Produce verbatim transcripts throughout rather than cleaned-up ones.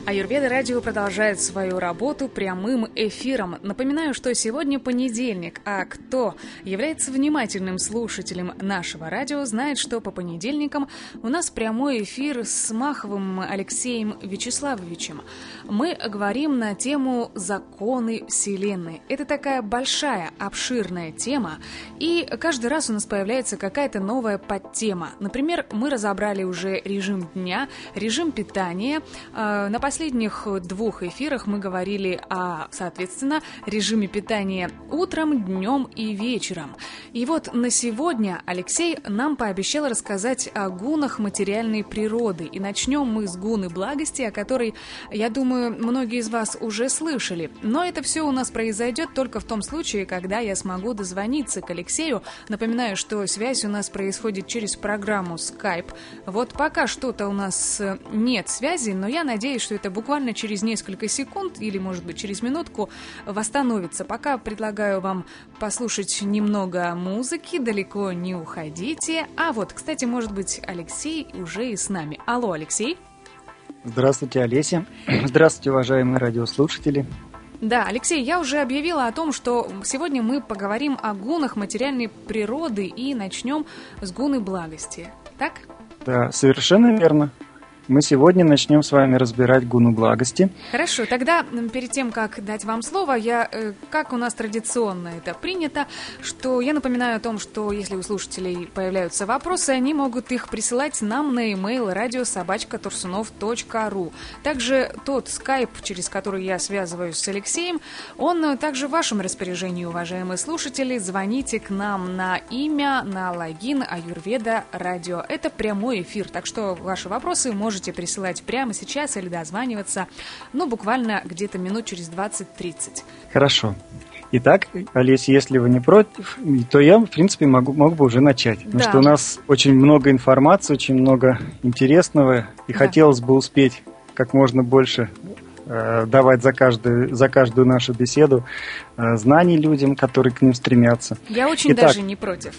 Аюрведа Радио продолжает свою работу прямым эфиром. Напоминаю, что сегодня понедельник, а кто является внимательным слушателем нашего радио, знает, что по понедельникам у нас прямой эфир с Маховым Алексеем Вячеславовичем. Мы говорим на тему «Законы Вселенной». Это такая большая, обширная тема, и каждый раз у нас появляется какая-то новая подтема. Например, мы разобрали уже режим дня, режим питания. На последних В последних двух эфирах мы говорили о, соответственно, режиме питания утром, днем и вечером. И вот на сегодня Алексей нам пообещал рассказать о гунах материальной природы. И начнем мы с гуны благости, о которой, я думаю, многие из вас уже слышали. Но это все у нас произойдет только в том случае, когда я смогу дозвониться к Алексею. Напоминаю, что связь у нас происходит через программу Skype. Вот пока что-то у нас нет связи, но я надеюсь, что это буквально через несколько секунд или, может быть, через минутку восстановится. Пока предлагаю вам послушать немного музыки, далеко не уходите. А вот, кстати, может быть, Алексей уже и с нами. Алло, Алексей. Здравствуйте, Олеся. Здравствуйте, уважаемые радиослушатели. Да, Алексей, я уже объявила о том, что сегодня мы поговорим о гунах материальной природы и начнем с гуны благости. Так? Да, совершенно верно. Мы сегодня начнем с вами разбирать гуну благости. Хорошо, тогда перед тем, как дать вам слово, я, как у нас традиционно это принято, что я напоминаю о том, что если у слушателей появляются вопросы, они могут их присылать нам на e-mail радио собака турсунов точка ру. Также тот скайп, через который я связываюсь с Алексеем, он также в вашем распоряжении, уважаемые слушатели. Звоните к нам на имя, на логин Аюрведа Радио. Это прямой эфир, так что ваши вопросы можете Можете присылать прямо сейчас или дозваниваться, ну, буквально где-то минут через двадцать-тридцать. Хорошо. Итак, Олеся, если вы не против, то я, в принципе, могу, мог бы уже начать. Да. Потому что у нас очень много информации, очень много интересного, и да. Хотелось бы успеть как можно больше э, давать за каждую, за каждую нашу беседу э, знаний людям, которые к ним стремятся. Я очень Итак, даже не против.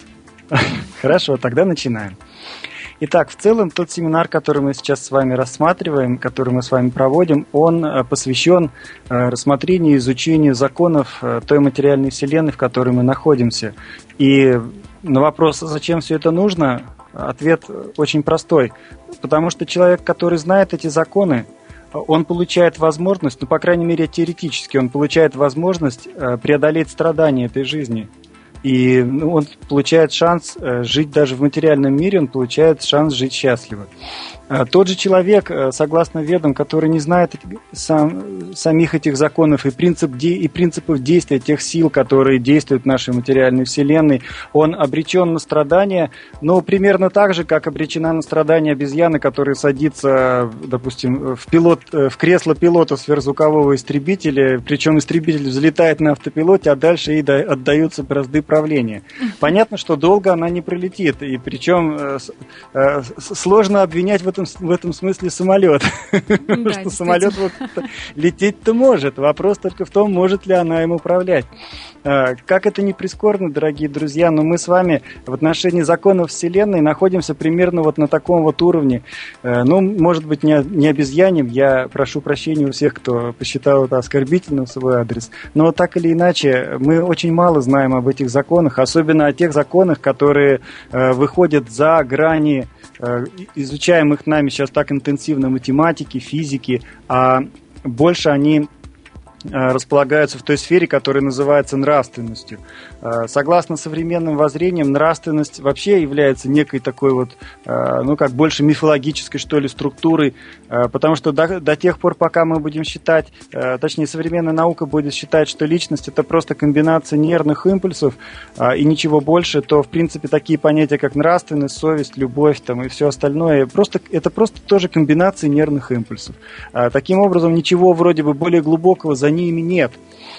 Хорошо, тогда начинаем. Итак, в целом тот семинар, который мы сейчас с вами рассматриваем, который мы с вами проводим, он посвящен рассмотрению и изучению законов той материальной вселенной, в которой мы находимся. И на вопрос, зачем все это нужно, ответ очень простой. Потому что человек, который знает эти законы, он получает возможность, ну, по крайней мере, теоретически, он получает возможность преодолеть страдания этой жизни. И ну, он получает шанс э, жить даже в материальном мире, он получает шанс жить счастливо. А тот же человек, э, согласно ведам, который не знает сам, самих этих законов и, принцип де, и принципов действия тех сил, которые действуют в нашей материальной вселенной, он обречен на страдания, но примерно так же, как обречена на страдания обезьяна, которая садится, допустим, в, пилот, в кресло пилота сверхзвукового истребителя, причем истребитель взлетает на автопилоте, а дальше ей отдаются бразды правления. Понятно, что долго она не пролетит, и причем э, э, сложно обвинять в этом, в этом смысле самолет, потому что самолет лететь-то может, вопрос только в том, может ли она им управлять. Как это ни прискорбно, дорогие друзья, но мы с вами в отношении законов Вселенной находимся примерно вот на таком вот уровне. Ну, может быть, не, не обезьяним, я прошу прощения у всех, кто посчитал это оскорбительным в свой адрес, но так или иначе, мы очень мало знаем об этих законах, особенно о тех законах, которые э, выходят за грани э, изучаемых нами сейчас так интенсивно математики, физики, а больше они располагаются в той сфере, которая называется нравственностью. Согласно современным воззрениям, нравственность вообще является некой такой вот, ну как больше мифологической, что ли, структурой, потому что до, до тех пор, пока мы будем считать, точнее, современная наука будет считать, что личность это просто комбинация нервных импульсов и ничего больше, то, в принципе, такие понятия, как нравственность, совесть, любовь там, и все остальное, просто, это просто тоже комбинации нервных импульсов. Таким образом, ничего вроде бы более глубокого за ними нет.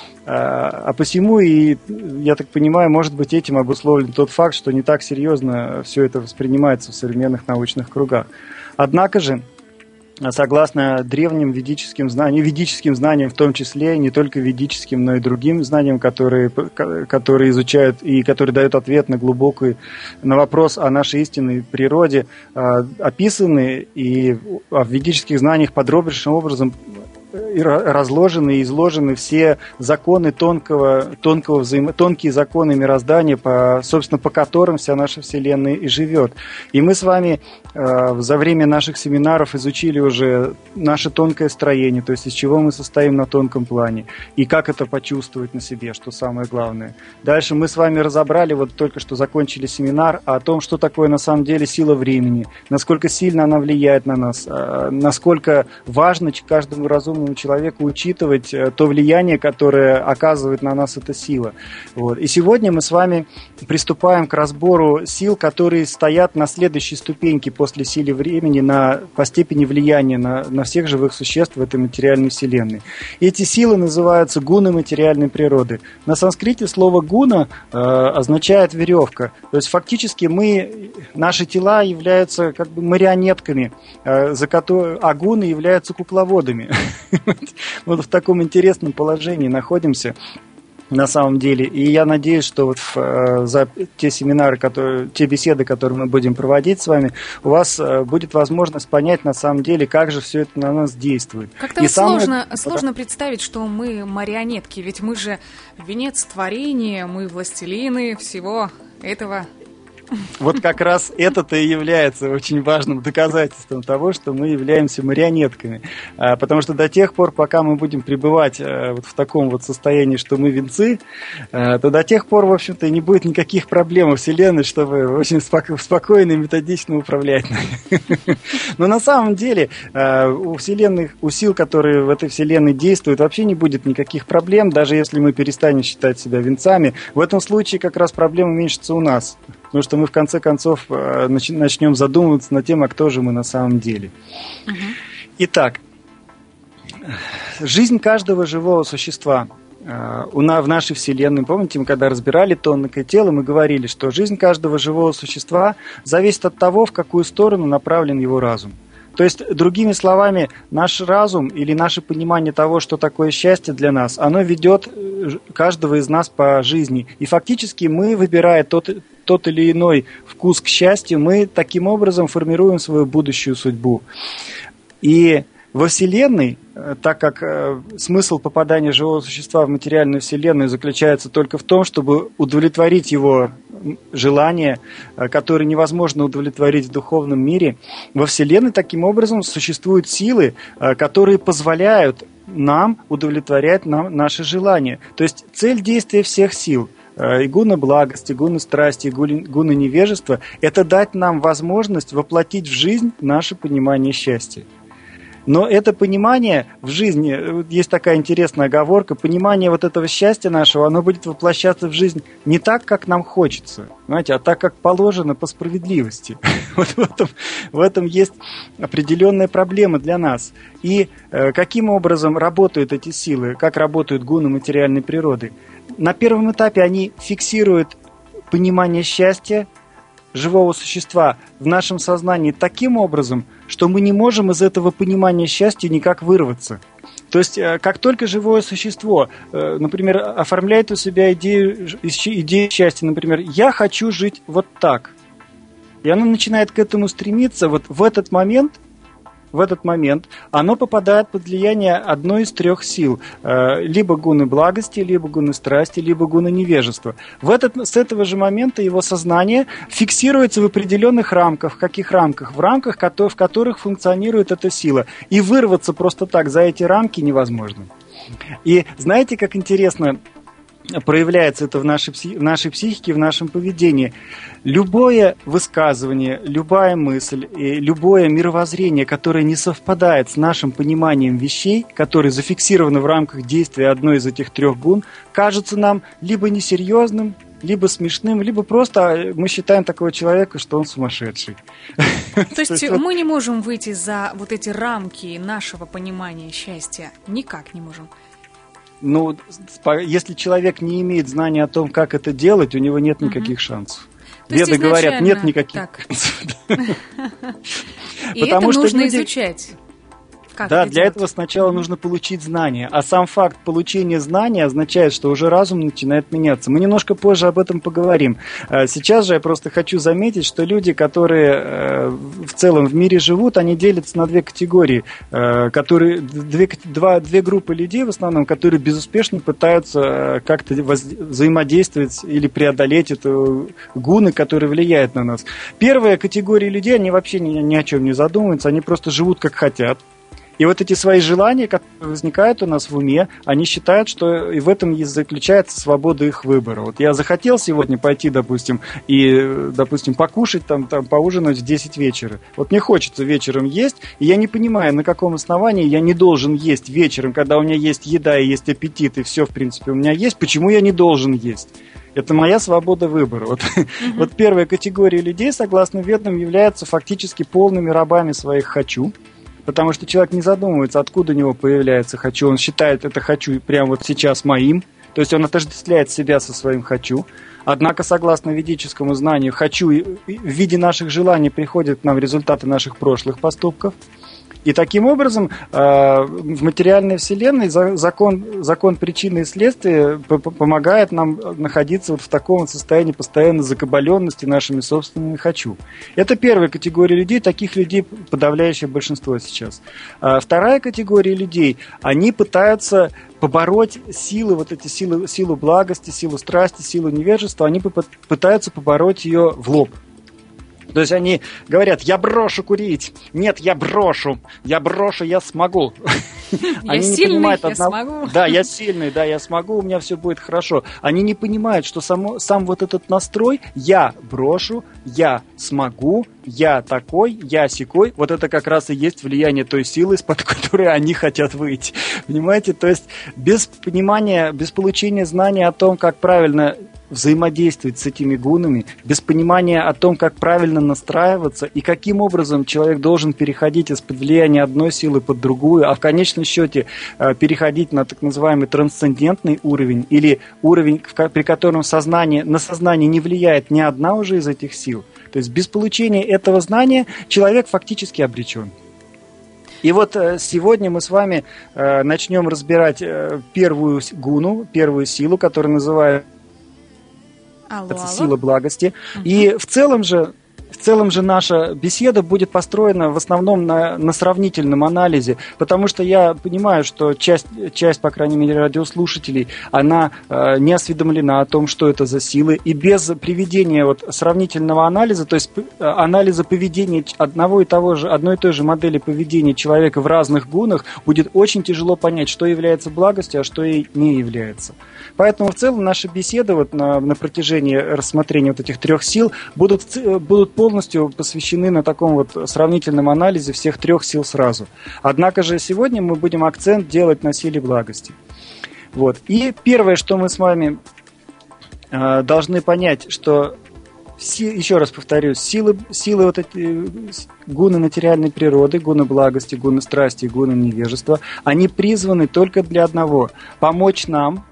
А посему, и я так понимаю, может быть, этим обусловлен тот факт, что не так серьезно все это воспринимается в современных научных кругах. Однако же, согласно древним ведическим знаниям, ведическим знаниям в том числе, не только ведическим, но и другим знаниям, которые, которые изучают и которые дают ответ на глубокий, на вопрос о нашей истинной природе, описаны и в ведических знаниях подробнейшим образом разложены и изложены все законы тонкого, тонкого взаимо... тонкие законы мироздания, по, собственно, по которым вся наша Вселенная и живет. И мы с вами э, за время наших семинаров изучили уже наше тонкое строение, то есть из чего мы состоим на тонком плане, и как это почувствовать на себе, что самое главное. Дальше мы с вами разобрали, вот только что закончили семинар, о том, что такое на самом деле сила времени, насколько сильно она влияет на нас, э, насколько важно каждому разумному человеку учитывать то влияние, которое оказывает на нас эта сила. Вот. И сегодня мы с вами приступаем к разбору сил, которые стоят на следующей ступеньке после силы времени на, по степени влияния на, на всех живых существ в этой материальной вселенной. И эти силы называются гуны материальной природы. На санскрите слово гуна э, означает веревка. То есть фактически мы, наши тела являются как бы марионетками, э, за которые, а гуны являются кукловодами. Вот в таком интересном положении находимся на самом деле. И я надеюсь, что вот в, за те семинары, которые, те беседы, которые мы будем проводить с вами, у вас будет возможность понять на самом деле, как же все это на нас действует. Как-то вот самое... сложно, сложно представить, что мы марионетки, ведь мы же венец творения, мы властелины всего этого. Вот как раз это-то и является очень важным доказательством того, что мы являемся марионетками. Потому что до тех пор, пока мы будем пребывать вот в таком вот состоянии, что мы венцы, то до тех пор, в общем-то, не будет никаких проблем у Вселенной, чтобы очень спокойно и методично управлять. Но на самом деле у Вселенной, у сил, которые в этой Вселенной действуют, вообще не будет никаких проблем, даже если мы перестанем считать себя венцами. В этом случае как раз проблема уменьшится у нас. Потому что мы в конце концов начнем задумываться над тем, а кто же мы на самом деле. Угу. Итак, жизнь каждого живого существа в нашей Вселенной, помните, мы когда разбирали тонкое тело, мы говорили, что жизнь каждого живого существа зависит от того, в какую сторону направлен его разум. То есть, другими словами, наш разум или наше понимание того, что такое счастье для нас, оно ведет каждого из нас по жизни. И фактически мы, выбирая тот, тот или иной вкус к счастью, мы таким образом формируем свою будущую судьбу. И во Вселенной, так как э, смысл попадания живого существа в материальную Вселенную заключается только в том, чтобы удовлетворить его желания, э, которые невозможно удовлетворить в духовном мире, во Вселенной таким образом существуют силы, э, которые позволяют нам удовлетворять нам наши желания. То есть цель действия всех сил, и гуна благости, гуна страсти, и гуна невежества – это дать нам возможность воплотить в жизнь наше понимание счастья. Но это понимание в жизни, есть такая интересная оговорка, понимание вот этого счастья нашего, оно будет воплощаться в жизнь не так, как нам хочется, знаете, а так, как положено по справедливости. Вот в этом, в этом есть определенная проблема для нас. И э, каким образом работают эти силы, как работают гуны материальной природы? На первом этапе они фиксируют понимание счастья живого существа в нашем сознании таким образом, что мы не можем из этого понимания счастья никак вырваться. То есть, как только живое существо, например, оформляет у себя идею, идею счастья, например, «я хочу жить вот так», и оно начинает к этому стремиться, вот в этот момент, в этот момент оно попадает под влияние одной из трех сил. Либо гуны благости, либо гуны страсти, либо гуны невежества. В этот, с этого же момента его сознание фиксируется в определенных рамках. В каких рамках? В рамках, в которых функционирует эта сила. И вырваться просто так за эти рамки невозможно. И знаете, как интересно проявляется это в нашей, в нашей психике, в нашем поведении. Любое высказывание, любая мысль, и любое мировоззрение, которое не совпадает с нашим пониманием вещей, которые зафиксированы в рамках действия одной из этих трех гун, кажется нам либо несерьезным, либо смешным, либо просто мы считаем такого человека, что он сумасшедший. То есть мы не можем выйти за вот эти рамки нашего понимания счастья? Никак не можем. Ну, если человек не имеет знания о том, как это делать, у него нет никаких угу. шансов. То Веды говорят, нет никаких шансов. И это нужно изучать. Как да, это для делать? этого сначала нужно получить знания, а сам факт получения знаний означает, что уже разум начинает меняться. Мы немножко позже об этом поговорим. Сейчас же я просто хочу заметить, что люди, которые в целом в мире живут, они делятся на две категории, которые, две, два, две группы людей в основном, которые безуспешно пытаются как-то воз, взаимодействовать или преодолеть эту гуны, которые влияют на нас. Первая категория людей, они вообще ни, ни о чем не задумываются, они просто живут как хотят. И вот эти свои желания, которые возникают у нас в уме, они считают, что и в этом и заключается свобода их выбора. Вот я захотел сегодня пойти, допустим, и, допустим, покушать, там, там, поужинать в десять вечера. Вот мне хочется вечером есть, и я не понимаю, на каком основании я не должен есть вечером, когда у меня есть еда и есть аппетит, и все, в принципе, у меня есть. Почему я не должен есть? Это моя свобода выбора. Вот, uh-huh. вот первая категория людей, согласно ведам, являются фактически полными рабами своих «хочу». Потому что человек не задумывается, откуда у него появляется «хочу». Он считает это «хочу» прямо вот сейчас моим. То есть он отождествляет себя со своим «хочу». Однако, согласно ведическому знанию, «хочу» в виде наших желаний приходят к нам результаты наших прошлых поступков. И таким образом в материальной вселенной закон, закон причины и следствия помогает нам находиться вот в таком состоянии постоянной закабаленности нашими собственными «хочу». Это первая категория людей, таких людей подавляющее большинство сейчас. Вторая категория людей, они пытаются побороть силы, вот эти силы, силу благости, силу страсти, силу невежества, они пытаются побороть ее в лоб. То есть они говорят: я брошу курить. Нет, я брошу. Я брошу, я смогу. Я они сильный, не понимают, я одного... смогу. Да, я сильный, да, я смогу, у меня все будет хорошо. Они не понимают, что само, сам вот этот настрой «я брошу», «я смогу», «я такой», «я сякой», вот это как раз и есть влияние той силы, из-под которой они хотят выйти. Понимаете? То есть без понимания, без получения знания о том, как правильно взаимодействовать с этими гунами, без понимания о том, как правильно настраиваться и каким образом человек должен переходить из-под влияния одной силы под другую, а в конечном счете переходить на так называемый трансцендентный уровень или уровень, при котором сознание, на сознание не влияет ни одна уже из этих сил. То есть без получения этого знания человек фактически обречен. И вот сегодня мы с вами начнем разбирать первую гуну, первую силу, которая называется Алло, Это алло. сила благости. Угу. И в целом же, в целом же наша беседа будет построена в основном на, на сравнительном анализе, потому что я понимаю, что часть, часть, по крайней мере, радиослушателей, она э, не осведомлена о том, что это за силы, и без приведения вот сравнительного анализа, то есть э, анализа поведения одного и того же, одной и той же модели поведения человека в разных гунах, будет очень тяжело понять, что является благостью, а что и не является. Поэтому в целом наши беседы вот на, на протяжении рассмотрения вот этих трех сил будут, будут полностью посвящены на таком вот сравнительном анализе всех трех сил сразу. Однако же сегодня мы будем акцент делать на силе благости. Вот. И первое, что мы с вами э, должны понять, что си, еще раз повторюсь, силы, силы вот эти гуны материальной природы, гуны благости, гуны страсти, гуны невежества, они призваны только для одного – помочь нам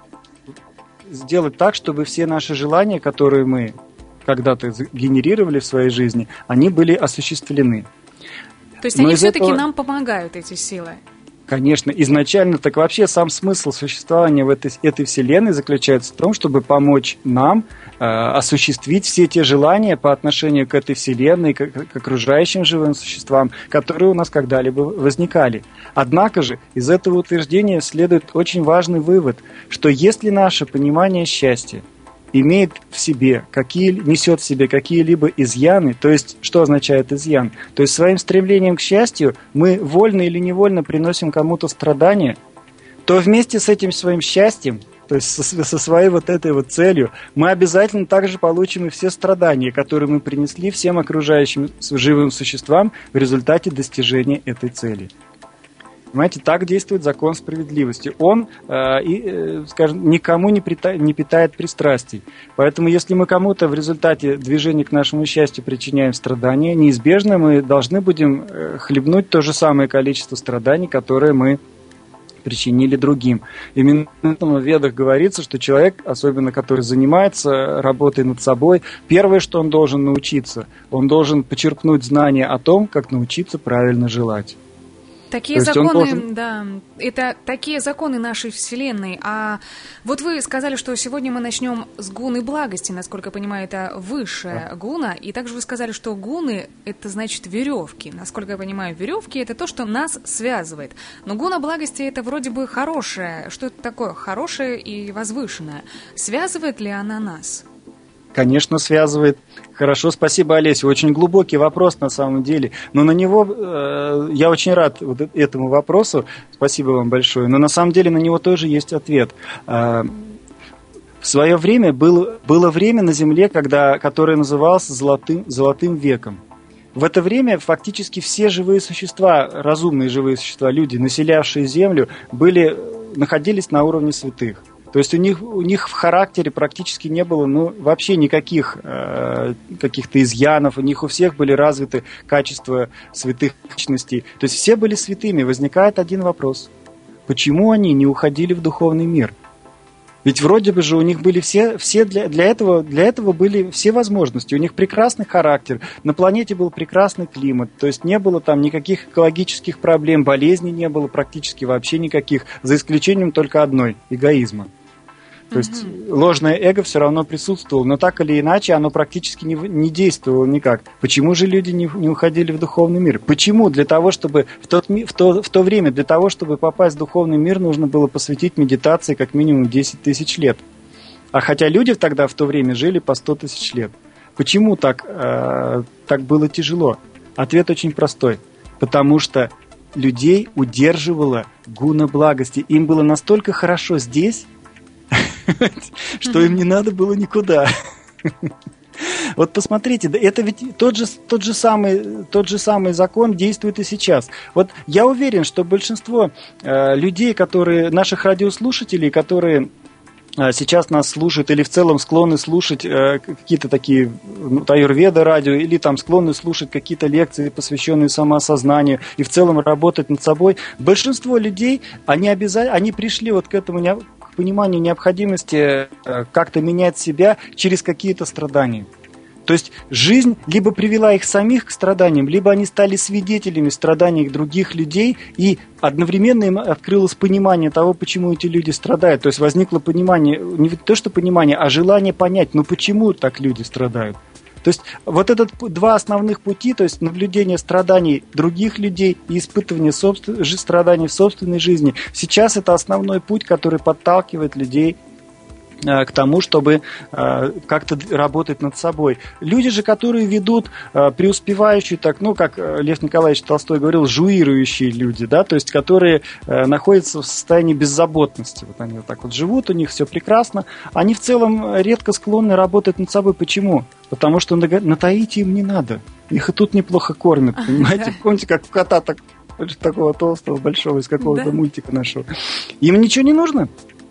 сделать так, чтобы все наши желания, которые мы когда-то генерировали в своей жизни, они были осуществлены. То есть Но они все-таки этого... нам помогают, эти силы? Конечно, изначально так вообще сам смысл существования в этой, этой вселенной заключается в том, чтобы помочь нам э, осуществить все те желания по отношению к этой вселенной, к, к окружающим живым существам, которые у нас когда-либо возникали. Однако же из этого утверждения следует очень важный вывод, что если наше понимание счастья имеет в себе, какие, несет в себе какие-либо изъяны, то есть, что означает изъян? То есть, своим стремлением к счастью мы вольно или невольно приносим кому-то страдания, то вместе с этим своим счастьем, то есть со, со своей вот этой вот целью, мы обязательно также получим и все страдания, которые мы принесли всем окружающим живым существам в результате достижения этой цели. Понимаете, так действует закон справедливости. Он, э, и, э, скажем, никому не, прита- не питает пристрастий. Поэтому, если мы кому-то в результате движения к нашему счастью причиняем страдания, неизбежно мы должны будем э, хлебнуть то же самое количество страданий, которое мы причинили другим. Именно в Ведах говорится, что человек, особенно который занимается работой над собой, первое, что он должен научиться, он должен почерпнуть знания о том, как научиться правильно желать. Такие законы, должен... да, это такие законы нашей Вселенной. А вот вы сказали, что сегодня мы начнем с гуны благости, насколько я понимаю, это высшая да. гуна. И также вы сказали, что гуны — это значит веревки. Насколько я понимаю, веревки — это то, что нас связывает. Но гуна благости — это вроде бы хорошее. Что это такое? Хорошее и возвышенное. Связывает ли она нас? Конечно, связывает. Хорошо, спасибо, Олеся. Очень глубокий вопрос на самом деле. Но на него э, я очень рад вот этому вопросу. Спасибо вам большое. Но на самом деле на него тоже есть ответ. Э, в свое время было, было время на Земле, когда, которое называлось золотым, золотым веком. В это время фактически все живые существа, разумные живые существа, люди, населявшие Землю, были, находились на уровне святых. То есть у них, у них в характере практически не было ну, вообще никаких э, каких-то изъянов, у них у всех были развиты качества святых личностей. То есть все были святыми. Возникает один вопрос. Почему они не уходили в духовный мир? Ведь вроде бы же у них были все, все для, для, этого, для этого были все возможности. У них прекрасный характер, на планете был прекрасный климат, то есть не было там никаких экологических проблем, болезней не было практически вообще никаких, за исключением только одной – эгоизма. То есть mm-hmm. ложное эго все равно присутствовало, но так или иначе оно практически не, не действовало никак. Почему же люди не, не уходили в духовный мир? Почему? Для того, чтобы в, тот, в, то, в то время, для того, чтобы попасть в духовный мир, нужно было посвятить медитации как минимум десять тысяч лет. А хотя люди тогда в то время жили по сто тысяч лет. Почему так, э, так было тяжело? Ответ очень простой. Потому что людей удерживала гуна благости. Им было настолько хорошо здесь, что им не надо было никуда. Вот посмотрите, это ведь тот же, тот же самый, тот же самый закон действует и сейчас. Вот я уверен, что большинство э, людей, которые, наших радиослушателей, которые э, сейчас нас слушают или в целом склонны слушать э, какие-то такие ну, аюрведа радио, или там склонны слушать какие-то лекции, посвященные самоосознанию, и в целом работать над собой, большинство людей, они обязательно, они пришли вот к этому не пониманию необходимости как-то менять себя через какие-то страдания. То есть жизнь либо привела их самих к страданиям, либо они стали свидетелями страданий других людей, и одновременно им открылось понимание того, почему эти люди страдают. То есть возникло понимание, не то что понимание, а желание понять, ну почему так люди страдают. То есть вот это два основных пути, то есть наблюдение страданий других людей и испытывание собствен... страданий в собственной жизни, сейчас это основной путь, который подталкивает людей к тому, чтобы э, как-то работать над собой. Люди же, которые ведут э, преуспевающие, так, ну, как Лев Николаевич Толстой говорил, жуирующие люди, да, то есть которые э, находятся в состоянии беззаботности. Вот они вот так вот живут, у них все прекрасно. Они в целом редко склонны работать над собой. Почему? Потому что на, на Таити им не надо. Их и тут неплохо кормят, понимаете? Помните, как кота так, такого толстого, большого, из какого-то мультика нашего. Им ничего не нужно.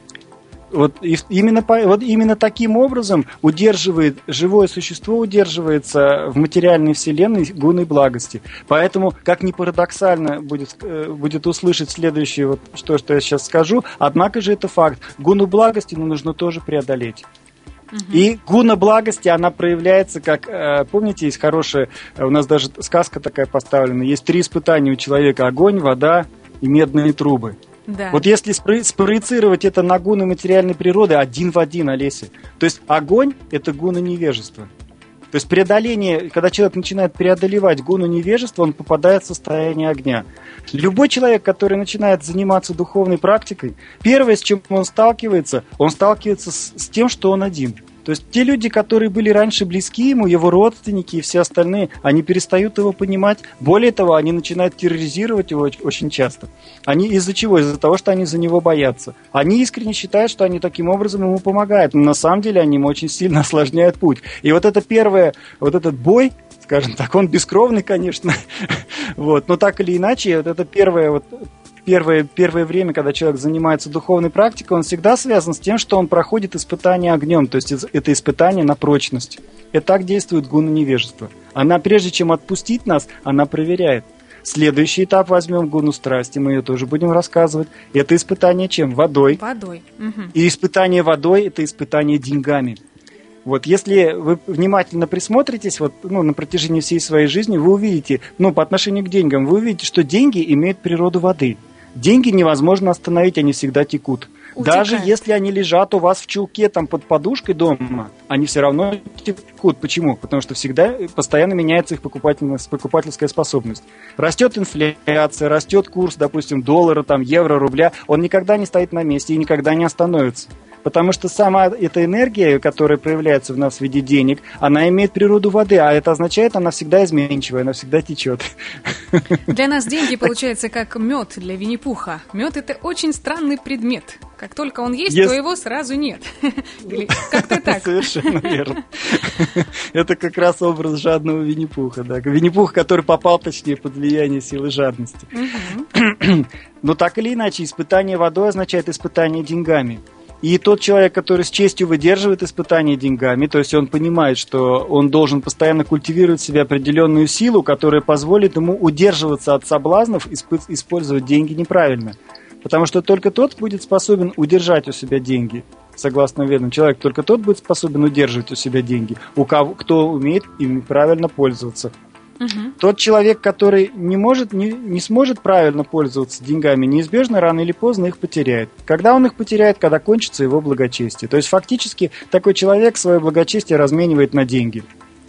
Вот именно, вот именно таким образом удерживает, живое существо удерживается в материальной вселенной гуной благости. Поэтому, как ни парадоксально будет, будет услышать следующее, вот, что, что я сейчас скажу, однако же это факт. Гуну благости ну, нужно тоже преодолеть. Угу. И гуна благости, она проявляется как, помните, есть хорошая, у нас даже сказка такая поставлена, есть три испытания у человека: огонь, вода и медные трубы. Да. Вот если спроецировать это на гуны материальной природы, один в один, Олеся. То есть огонь – это гуна невежества. То есть преодоление, когда человек начинает преодолевать гуну невежества, он попадает в состояние огня. Любой человек, который начинает заниматься духовной практикой, первое, с чем он сталкивается, он сталкивается с, с тем, что он один. То есть те люди, которые были раньше близки ему, его родственники и все остальные, они перестают его понимать. Более того, они начинают терроризировать его очень часто. Они из-за чего? Из-за того, что они за него боятся. Они искренне считают, что они таким образом ему помогают, но на самом деле они ему очень сильно осложняют путь. И вот это первое, вот этот бой, скажем так, он бескровный, конечно, вот, но так или иначе, вот это первое вот... Первое, первое время, когда человек занимается духовной практикой, он всегда связан с тем, что он проходит испытание огнем, то есть это испытание на прочность. И так действует гуна невежества. Она, прежде чем отпустить нас, она проверяет. Следующий этап возьмем гуну страсти, мы ее тоже будем рассказывать. Это испытание чем? Водой. Водой. Угу. И испытание водой – это испытание деньгами. Вот, если вы внимательно присмотритесь, вот, ну, на протяжении всей своей жизни, вы увидите, ну, по отношению к деньгам, вы увидите, что деньги имеют природу воды. Деньги невозможно остановить, они всегда текут. Утекает. Даже если они лежат у вас в чулке там под подушкой дома, они все равно текут. Почему? Потому что всегда постоянно меняется их покупательская способность. Растет инфляция, растет курс, допустим, доллара, там, евро, рубля. Он никогда не стоит на месте и никогда не остановится. Потому что сама эта энергия, которая проявляется в нас в виде денег, она имеет природу воды, а это означает, она всегда изменчивая, она всегда течет. Для нас деньги, получается, как мед для Винни-Пуха. Мед – это очень странный предмет. Как только он есть, Есть... то его сразу нет. Или как-то так. Совершенно верно. Это как раз образ жадного Винни-Пуха. Да. Винни-Пух, который попал, точнее, под влияние силы жадности. Но так или иначе, испытание водой означает испытание деньгами. И тот человек, который с честью выдерживает испытания деньгами, то есть он понимает, что он должен постоянно культивировать в себе определенную силу, которая позволит ему удерживаться от соблазнов, использовать деньги неправильно. Потому что только тот будет способен удержать у себя деньги, согласно ведам. Человек только тот будет способен удерживать у себя деньги, у кого, кто умеет ими правильно пользоваться. Угу. Тот человек, который не, может, не, не сможет правильно пользоваться деньгами, неизбежно рано или поздно их потеряет. Когда он их потеряет, когда кончится его благочестие. То есть фактически такой человек свое благочестие разменивает на деньги.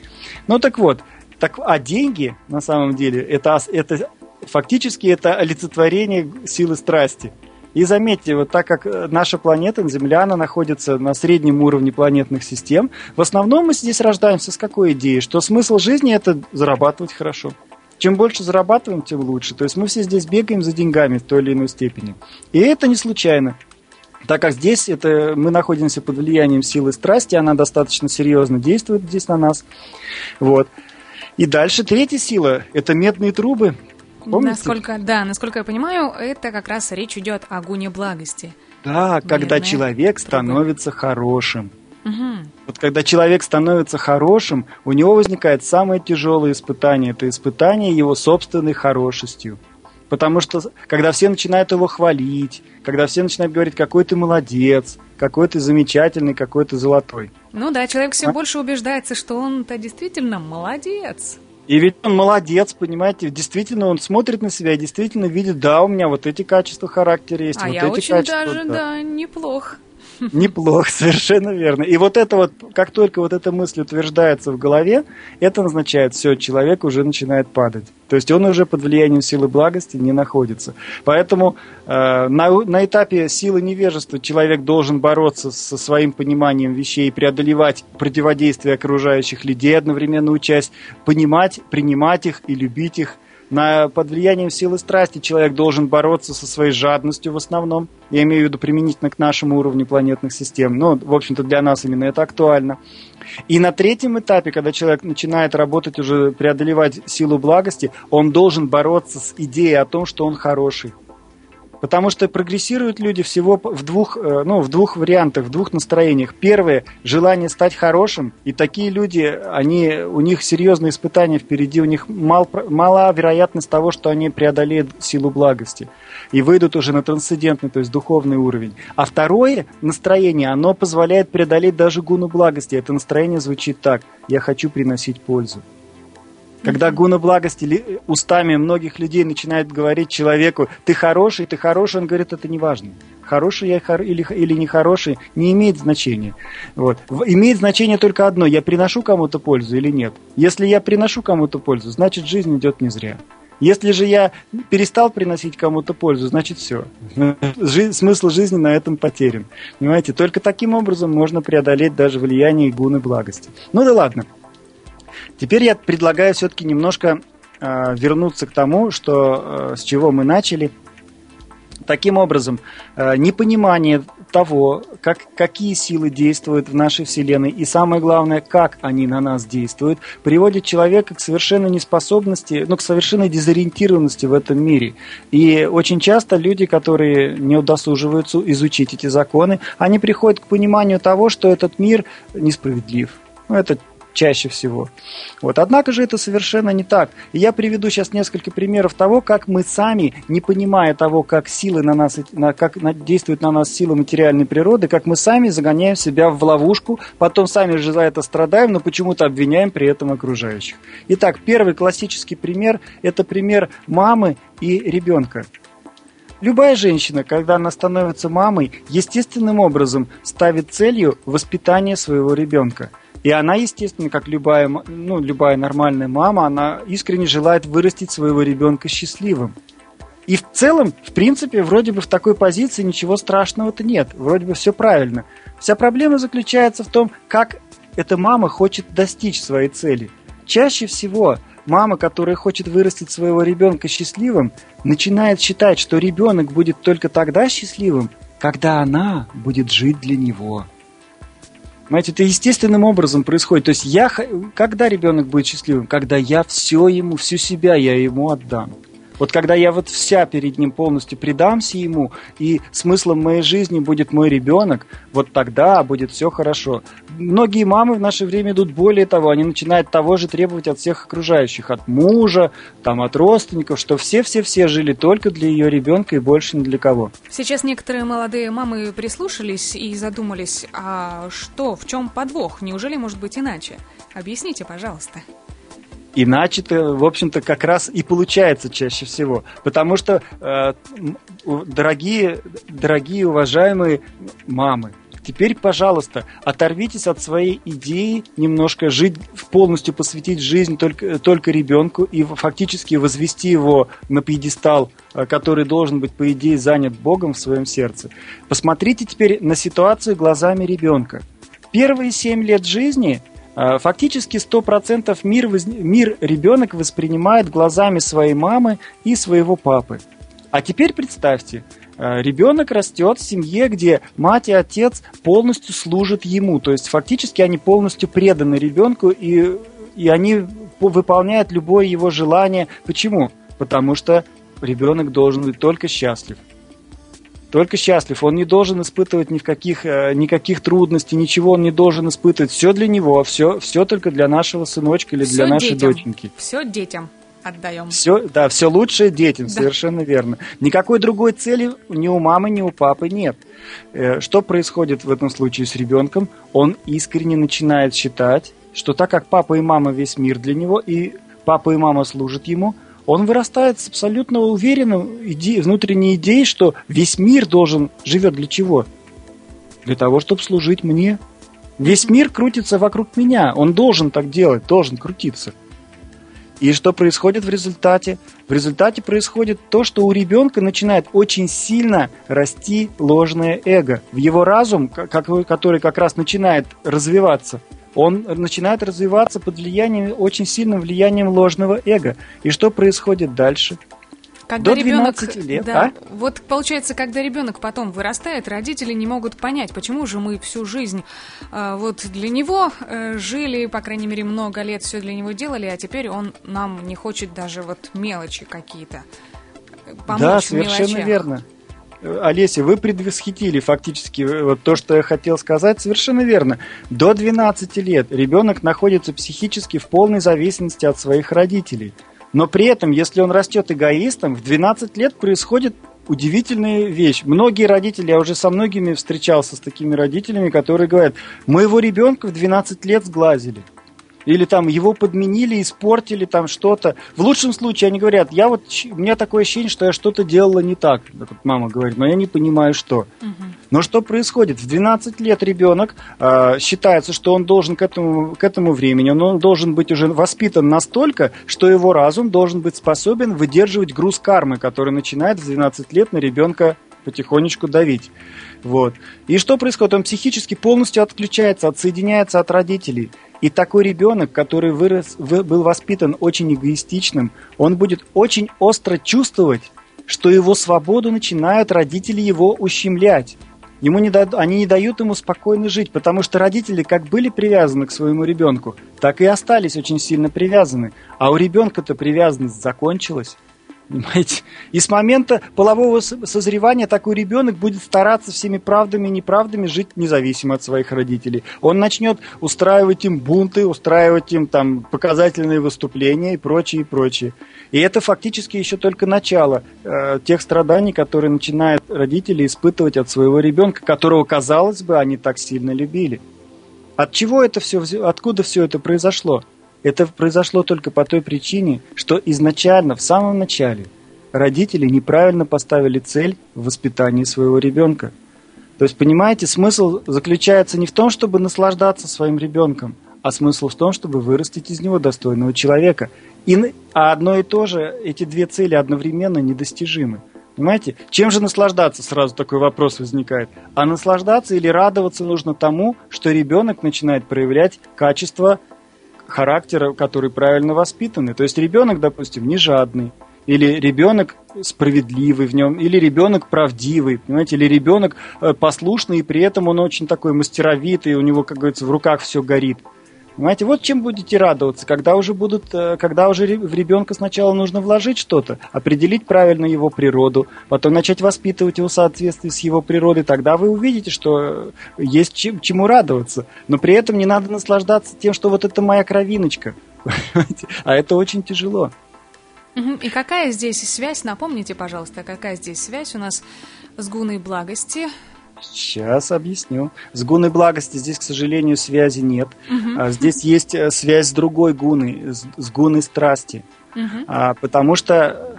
Ну так вот, так, а деньги на самом деле это, это фактически это олицетворение силы страсти. И заметьте, вот так как наша планета, Земля, она находится на среднем уровне планетных систем, в основном мы здесь рождаемся с какой идеей? Что смысл жизни – это зарабатывать хорошо. Чем больше зарабатываем, тем лучше. То есть мы все здесь бегаем за деньгами в той или иной степени. И это не случайно. Так как здесь это, мы находимся под влиянием силы страсти, она достаточно серьезно действует здесь на нас. Вот. И дальше третья сила – это медные трубы. Помните? Насколько, да, насколько я понимаю, это как раз речь идет о гуне благости. Да, Медные когда человек трубы. становится хорошим. Угу. Вот когда человек становится хорошим, у него возникает самое тяжелое испытание. Это испытание его собственной хорошестью. Потому что когда все начинают его хвалить, когда все начинают говорить, какой ты молодец, какой ты замечательный, какой ты золотой. Ну да, человек все а? больше убеждается, что он-то действительно молодец. И ведь он молодец, понимаете, действительно он смотрит на себя и действительно видит, да, у меня вот эти качества характера есть, а вот я эти очень качества. даже, да, да неплох. Неплохо, совершенно верно. И вот это вот, как только вот эта мысль утверждается в голове, это означает, все, человек уже начинает падать. То есть он уже под влиянием силы благости не находится. Поэтому э, на, на этапе силы невежества человек должен бороться со своим пониманием вещей, преодолевать противодействие окружающих людей, одновременно учась, понимать, принимать их и любить их. На, под влиянием силы страсти человек должен бороться со своей жадностью в основном. Я имею в виду применительно к нашему уровню планетных систем. Ну, в общем-то, для нас именно это актуально. И на третьем этапе, когда человек начинает работать, уже преодолевать силу благости, он должен бороться с идеей о том, что он хороший. Потому что прогрессируют люди всего в двух, ну, в двух вариантах, в двух настроениях. Первое – желание стать хорошим. И такие люди, они, у них серьезные испытания впереди, у них мал, мала вероятность того, что они преодолеют силу благости и выйдут уже на трансцендентный, то есть духовный уровень. А второе настроение, оно позволяет преодолеть даже гуну благости. Это настроение звучит так: «Я хочу приносить пользу». Когда гуна благости устами многих людей начинает говорить человеку: ты хороший, ты хороший, он говорит, это не важно. Хороший я или, или нехороший не имеет значения. Вот. Имеет значение только одно: я приношу кому-то пользу или нет. Если я приношу кому-то пользу, значит жизнь идет не зря. Если же я перестал приносить кому-то пользу, значит все. Жи- смысл жизни на этом потерян. Понимаете? Только таким образом можно преодолеть даже влияние гуны благости. Ну да ладно. Теперь я предлагаю все-таки немножко э, вернуться к тому, что, э, с чего мы начали. Таким образом, э, непонимание того, как, какие силы действуют в нашей Вселенной, и самое главное, как они на нас действуют, приводит человека к совершенной неспособности, ну, к совершенной дезориентированности в этом мире. И очень часто люди, которые не удосуживаются изучить эти законы, они приходят к пониманию того, что этот мир несправедлив. Ну, это чаще всего. Вот. Однако же это совершенно не так. И я приведу сейчас несколько примеров того, как мы сами, не понимая того, как силы на нас, как действуют на нас силы материальной природы, как мы сами загоняем себя в ловушку, потом сами же за это страдаем, но почему-то обвиняем при этом окружающих. Итак, первый классический пример – это пример мамы и ребенка. Любая женщина, когда она становится мамой, естественным образом ставит целью воспитание своего ребенка. И она, естественно, как любая, ну, любая нормальная мама, она искренне желает вырастить своего ребенка счастливым. И в целом, в принципе, вроде бы в такой позиции ничего страшного-то нет. Вроде бы все правильно. Вся проблема заключается в том, как эта мама хочет достичь своей цели. Чаще всего мама, которая хочет вырастить своего ребенка счастливым, начинает считать, что ребенок будет только тогда счастливым, когда она будет жить для него. Понимаете, это естественным образом происходит. То есть я, когда ребенок будет счастливым? Когда я все ему, всю себя я ему отдам. Вот когда я вот вся перед ним полностью предамся ему, и смыслом моей жизни будет мой ребенок, вот тогда будет все хорошо. Многие мамы в наше время идут более того, они начинают того же требовать от всех окружающих, от мужа, там, от родственников, что все-все-все жили только для ее ребенка и больше ни для кого. Сейчас некоторые молодые мамы прислушались и задумались, а что, в чем подвох? Неужели может быть иначе? Объясните, пожалуйста. Иначе-то, в общем-то, как раз и получается чаще всего. Потому что, э, дорогие, дорогие, уважаемые мамы, теперь, пожалуйста, оторвитесь от своей идеи немножко жить, полностью посвятить жизнь только, только ребенку и фактически возвести его на пьедестал, который должен быть, по идее, занят Богом в своем сердце. Посмотрите теперь на ситуацию глазами ребенка. Первые семь лет жизни фактически сто процентов мир, мир ребенок воспринимает глазами своей мамы и своего папы. А теперь представьте, ребенок растет в семье, где мать и отец полностью служат ему. То есть фактически они полностью преданы ребенку, и, и они выполняют любое его желание. Почему? Потому что ребенок должен быть только счастлив. Только счастлив. Он не должен испытывать ни в каких, никаких трудностей, ничего он не должен испытывать. Все для него, все, все только для нашего сыночка или все для нашей детям. Доченьки. Все детям отдаем. Все, да, все лучшее детям, да. Совершенно верно. Никакой другой цели ни у мамы, ни у папы нет. Что происходит в этом случае с ребенком? Он искренне начинает считать, что так как папа и мама весь мир для него, и папа и мама служат ему, он вырастает с абсолютно уверенной иде- внутренней идеей, что весь мир должен, живет для чего? Для того, чтобы служить мне. Весь мир крутится вокруг меня. Он должен так делать, должен крутиться. И что происходит в результате? В результате происходит то, что у ребенка начинает очень сильно расти ложное эго. В его разум, который как раз начинает развиваться, он начинает развиваться под влиянием, очень сильным влиянием ложного эго. И что происходит дальше? Когда до двенадцати лет, да, а? Вот получается, когда ребенок потом вырастает, родители не могут понять, почему же мы всю жизнь э, вот для него э, жили, по крайней мере, много лет все для него делали, а теперь он нам не хочет даже вот мелочи какие-то помочь. Да, совершенно верно. Олеся, вы предвосхитили фактически вот то, что я хотел сказать, совершенно верно. До двенадцати лет ребенок находится психически в полной зависимости от своих родителей. Но при этом, если он растет эгоистом, в двенадцать лет происходит удивительная вещь. Многие родители, я уже со многими встречался с такими родителями, которые говорят, моего ребенка в двенадцать лет сглазили. Или там его подменили, испортили там что-то. В лучшем случае они говорят, я вот, у меня такое ощущение, что я что-то делала не так. Так вот мама говорит, но я не понимаю, что. Угу. Но что происходит? В двенадцать лет ребенок э, считается, что он должен к этому, к этому времени, он, он должен быть уже воспитан настолько, что его разум должен быть способен выдерживать груз кармы, который начинает в двенадцать лет на ребенка потихонечку давить. Вот. И что происходит? Он психически полностью отключается, отсоединяется от родителей. И такой ребенок, который вырос, был воспитан очень эгоистичным, он будет очень остро чувствовать, что его свободу начинают родители его ущемлять. Ему не дают, они не дают ему спокойно жить, потому что родители как были привязаны к своему ребенку, так и остались очень сильно привязаны. А у ребенка-то привязанность закончилась. Понимаете? И с момента полового созревания такой ребенок будет стараться всеми правдами и неправдами жить независимо от своих родителей. Он начнет устраивать им бунты, устраивать им там показательные выступления и прочее, и прочее. И это фактически еще только начало э, тех страданий, которые начинают родители испытывать от своего ребенка, которого, казалось бы, они так сильно любили. От чего это все, откуда все это произошло? Это произошло только по той причине, что изначально, в самом начале, родители неправильно поставили цель в воспитании своего ребенка. То есть, понимаете, смысл заключается не в том, чтобы наслаждаться своим ребенком, а смысл в том, чтобы вырастить из него достойного человека. И, а одно и то же, эти две цели одновременно недостижимы. Понимаете? Чем же наслаждаться? Сразу такой вопрос возникает. А наслаждаться или радоваться нужно тому, что ребенок начинает проявлять качество характера, который правильно воспитанный. То есть ребенок, допустим, не жадный, или ребенок справедливый в нем, или ребенок правдивый, понимаете, или ребенок послушный, и при этом он очень такой мастеровитый, у него, как говорится, в руках все горит. Понимаете, вот чем будете радоваться, когда уже будут, когда уже в ребенка сначала нужно вложить что-то, определить правильно его природу, потом начать воспитывать его в соответствии с его природой, тогда вы увидите, что есть чем, чему радоваться. Но при этом не надо наслаждаться тем, что вот это моя кровиночка. Понимаете? А это очень тяжело. И какая здесь связь, напомните, пожалуйста, какая здесь связь у нас с гуной благости? Сейчас объясню. С гуной благости здесь, к сожалению, связи нет. Uh-huh. А, здесь есть связь с другой гуной, с, с гуной страсти. Uh-huh. А, потому что...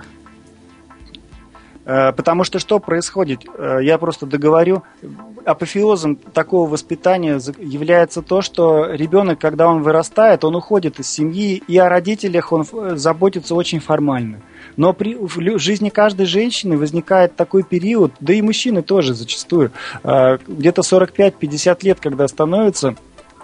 Потому что что происходит? Я просто договорю. Апофеозом такого воспитания является то, что ребенок, когда он вырастает, он уходит из семьи, и о родителях он заботится очень формально. Но при, в жизни каждой женщины возникает такой период, да и мужчины тоже зачастую, где-то сорок пять - пятьдесят лет, когда становится,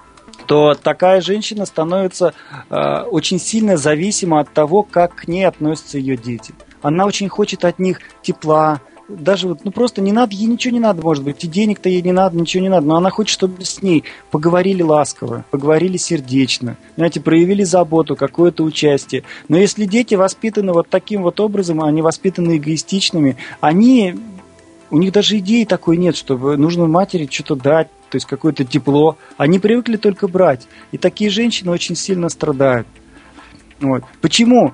то такая женщина становится очень сильно зависима от того, как к ней относятся ее дети. Она очень хочет от них тепла, даже вот, ну просто не надо, ей ничего не надо, может быть, и денег-то ей не надо, ничего не надо, но она хочет, чтобы с ней поговорили ласково, поговорили сердечно, знаете, проявили заботу, какое-то участие. Но если дети воспитаны вот таким вот образом, они воспитаны эгоистичными, они, у них даже идеи такой нет, чтобы нужно матери что-то дать, то есть какое-то тепло. Они привыкли только брать. И такие женщины очень сильно страдают. Вот. Почему?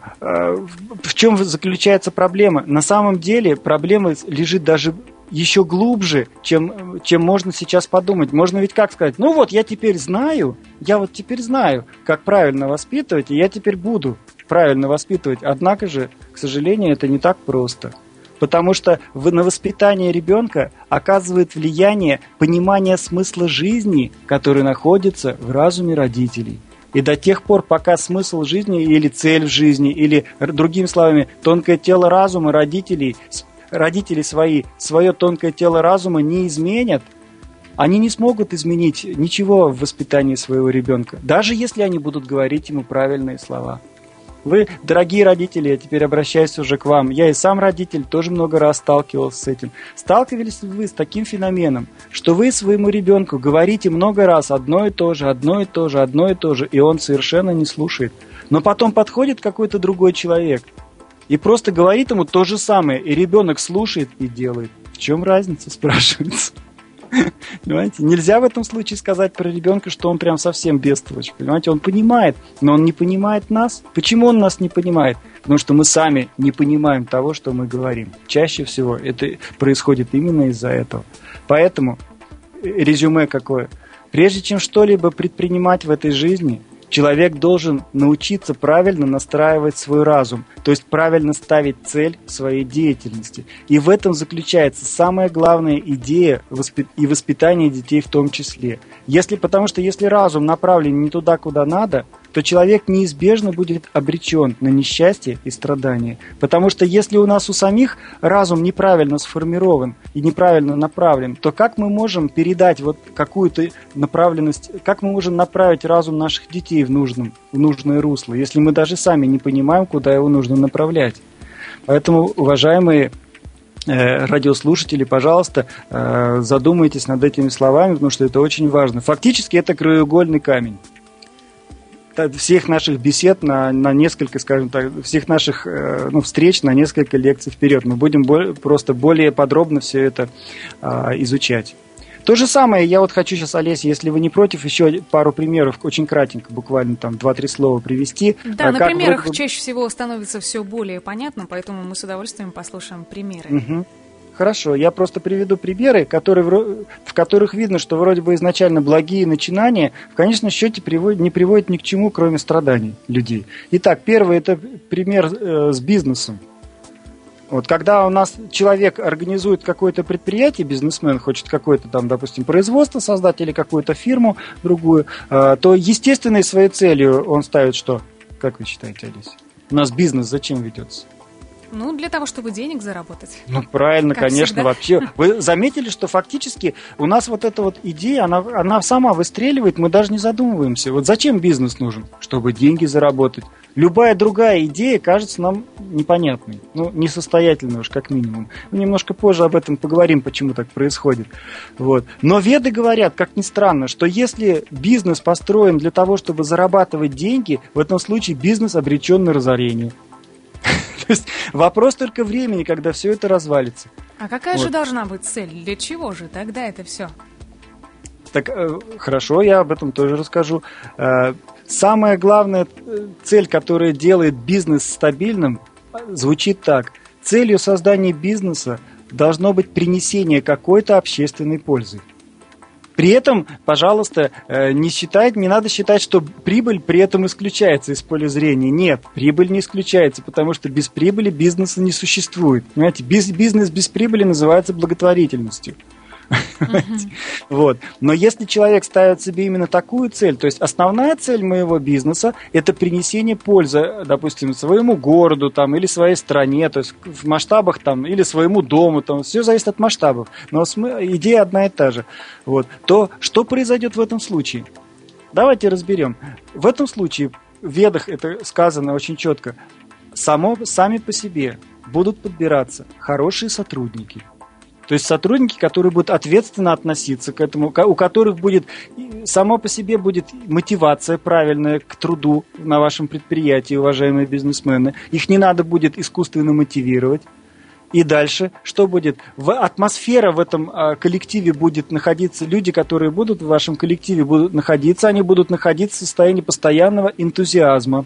В чем заключается проблема? На самом деле проблема лежит даже еще глубже, чем, чем можно сейчас подумать. Можно ведь как сказать, ну вот я теперь знаю, я вот теперь знаю, как правильно воспитывать, и я теперь буду правильно воспитывать. Однако же, к сожалению, это не так просто. Потому что на воспитание ребенка оказывает влияние понимание смысла жизни, который находится в разуме родителей. И до тех пор, пока смысл жизни или цель в жизни, или, другими словами, тонкое тело разума родителей, родители свои, свое тонкое тело разума не изменят, они не смогут изменить ничего в воспитании своего ребенка, даже если они будут говорить ему правильные слова. Вы, дорогие родители, я теперь обращаюсь уже к вам. Я и сам родитель тоже много раз сталкивался с этим. Сталкивались ли вы с таким феноменом, что вы своему ребенку говорите много раз одно и то же, одно и то же, одно и то же, и он совершенно не слушает. Но потом подходит какой-то другой человек и просто говорит ему то же самое, и ребенок слушает и делает. В чем разница, спрашивается? Понимаете? Нельзя в этом случае сказать про ребенка, что он прям совсем бестолочь. Понимаете, он понимает, но он не понимает нас. Почему он нас не понимает? Потому что мы сами не понимаем того, что мы говорим. Чаще всего это происходит именно из-за этого. Поэтому резюме какое? Прежде чем что-либо предпринимать в этой жизни, человек должен научиться правильно настраивать свой разум, то есть правильно ставить цель в своей деятельности. И в этом заключается самая главная идея воспит... и воспитания детей в том числе. Если, потому что если разум направлен не туда, куда надо, то человек неизбежно будет обречен на несчастье и страдания. Потому что если у нас у самих разум неправильно сформирован и неправильно направлен, то как мы можем передать вот какую-то направленность, как мы можем направить разум наших детей в, нужном, в нужное русло, если мы даже сами не понимаем, куда его нужно направлять? Поэтому, уважаемые э, радиослушатели, пожалуйста, э, задумайтесь над этими словами, потому что это очень важно. Фактически это краеугольный камень. всех наших бесед на, на несколько, скажем так, всех наших ну, встреч на несколько лекций вперед. Мы будем более, просто более подробно все это а, изучать. То же самое, я вот хочу сейчас, Олеся, если вы не против, еще пару примеров, очень кратенько, буквально там два-три слова привести. Да, а на как примерах вроде... чаще всего становится все более понятно, поэтому мы с удовольствием послушаем примеры. Угу. Хорошо, я просто приведу примеры, которые, в которых видно, что вроде бы изначально благие начинания в конечном счете приводят, не приводят ни к чему, кроме страданий людей. Итак, первый – это пример э, с бизнесом. Вот, когда у нас человек организует какое-то предприятие, бизнесмен хочет какое-то там, допустим, производство создать или какую-то фирму другую, э, то естественной своей целью он ставит что? Как вы считаете, Олеся? У нас бизнес зачем ведется? Ну, для того, чтобы денег заработать. Ну, правильно, как конечно, всегда. Вообще. Вы заметили, что фактически у нас вот эта вот идея, она, она сама выстреливает, мы даже не задумываемся. Вот зачем бизнес нужен? Чтобы деньги заработать. Любая другая идея кажется нам непонятной. Ну, несостоятельной уж, как минимум. Мы немножко позже об этом поговорим, почему так происходит. Вот. Но веды говорят, как ни странно, что если бизнес построен для того, чтобы зарабатывать деньги, в этом случае бизнес обречен на разорение. То есть вопрос только времени, когда все это развалится. А какая вот. же должна быть цель? Для чего же тогда это все? Так, э, хорошо, я об этом тоже расскажу. Э, самая главная цель, которая делает бизнес стабильным, звучит так. Целью создания бизнеса должно быть принесение какой-то общественной пользы. При этом, пожалуйста, не считать, не надо считать, что прибыль при этом исключается из поля зрения. Нет, прибыль не исключается, потому что без прибыли бизнеса не существует. Понимаете, бизнес без прибыли называется благотворительностью. Uh-huh. Вот. Но если человек ставит себе именно такую цель, то есть основная цель моего бизнеса – это принесение пользы, допустим, своему городу там, или своей стране, то есть в масштабах там, или своему дому, там, все зависит от масштабов, но идея одна и та же. Вот. То что произойдет в этом случае? Давайте разберем. В этом случае в Ведах это сказано очень четко. Само, сами по себе будут подбираться хорошие сотрудники. То есть сотрудники, которые будут ответственно относиться к этому, у которых будет само по себе будет мотивация правильная к труду на вашем предприятии, уважаемые бизнесмены. Их не надо будет искусственно мотивировать. И дальше что будет? В атмосфера в этом а, коллективе будет находиться, люди, которые будут в вашем коллективе будут находиться, они будут находиться в состоянии постоянного энтузиазма.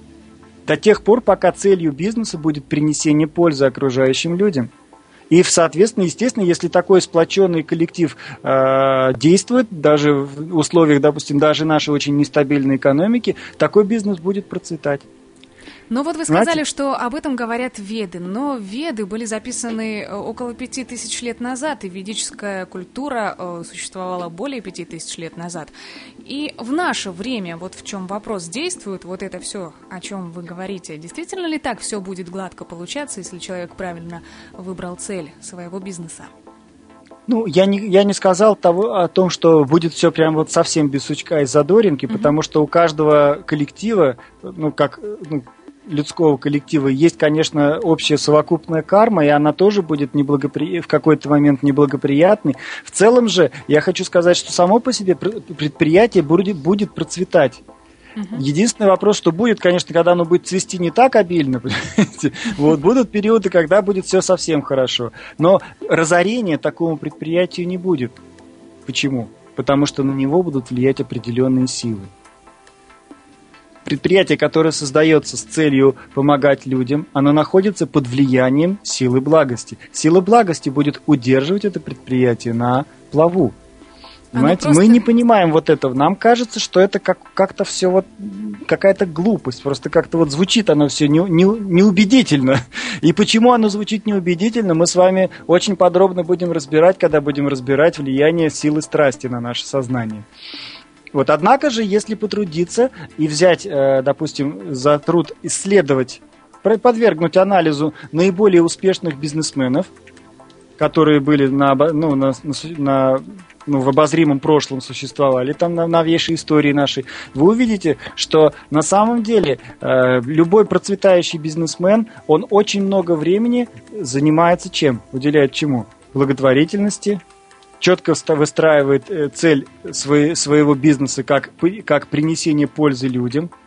До тех пор, пока целью бизнеса будет принесение пользы окружающим людям. И, соответственно, естественно, если такой сплоченный коллектив э, действует, даже в условиях, допустим, даже нашей очень нестабильной экономики, такой бизнес будет процветать. Ну вот вы сказали, Знаете? что об этом говорят Веды, но Веды были записаны около пяти тысяч лет назад, и ведическая культура э, существовала более пяти тысяч лет назад. И в наше время, вот в чем вопрос, действует вот это все, о чем вы говорите, действительно ли так все будет гладко получаться, если человек правильно выбрал цель своего бизнеса? Ну, я не, я не сказал того, о том, что будет все прям вот совсем без сучка и задоринки, mm-hmm. потому что у каждого коллектива, ну, как... Ну, людского коллектива есть, конечно, общая совокупная карма, и она тоже будет неблагопри... в какой-то момент неблагоприятной. В целом же, я хочу сказать, что само по себе предприятие будет, будет процветать. Uh-huh. Единственный вопрос, что будет, конечно, когда оно будет цвести не так обильно, понимаете? Вот, будут периоды, когда будет все совсем хорошо. Но разорения такому предприятию не будет. Почему? Потому что на него будут влиять определенные силы. Предприятие, которое создается с целью помогать людям, оно находится под влиянием силы благости. Сила благости будет удерживать это предприятие на плаву. Понимаете? Просто... Мы не понимаем вот этого. Нам кажется, что это как- как-то все вот какая-то глупость. Просто как-то вот звучит оно все не- не- неубедительно. И почему оно звучит неубедительно, мы с вами очень подробно будем разбирать, когда будем разбирать влияние силы страсти на наше сознание. Вот, однако же, если потрудиться и взять, э, допустим, за труд исследовать, подвергнуть анализу наиболее успешных бизнесменов, которые были на, ну, на, на, ну, в обозримом прошлом существовали, там на новейшей истории нашей, вы увидите, что на самом деле э, любой процветающий бизнесмен, он очень много времени занимается чем? Уделяет чему? Благотворительности, четко выстраивает цель своей, своего бизнеса как, как принесение пользы людям.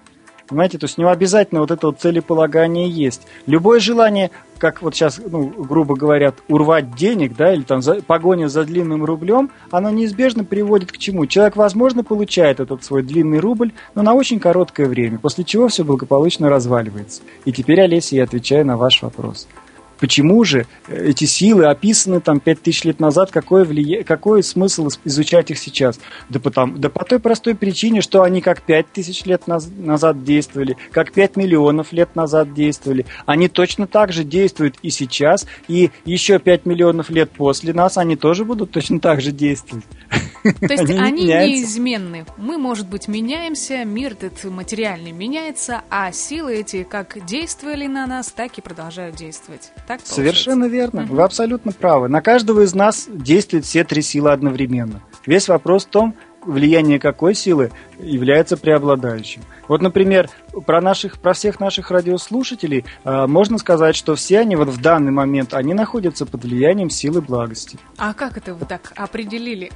Понимаете, то есть у него обязательно вот это вот целеполагание есть. Любое желание, как вот сейчас, ну, грубо говорят, урвать денег, да, или там за, погоня за длинным рублем, оно неизбежно приводит к чему? Человек, возможно, получает этот свой длинный рубль, но на очень короткое время, после чего все благополучно разваливается. И теперь, Олеся, я отвечаю на ваш вопрос. Почему же эти силы описаны там пять тысяч лет назад, какой, влия... какой смысл изучать их сейчас? Да, потому... да по той простой причине, что они как пять тысяч лет наз... назад действовали, как пять миллионов лет назад действовали. Они точно так же действуют и сейчас, и еще пять миллионов лет после нас они тоже будут точно так же действовать. То есть они, они неизменны. Мы, может быть, меняемся, мир этот материальный меняется, а силы эти как действовали на нас, так и продолжают действовать. Так совершенно верно. Угу. Вы абсолютно правы. На каждого из нас действуют все три силы одновременно. Весь вопрос в том, влияние какой силы является преобладающим. Вот, например, про, наших, про всех наших радиослушателей э, можно сказать, что все они вот в данный момент, они находятся под влиянием силы благости. А как это вы так определили?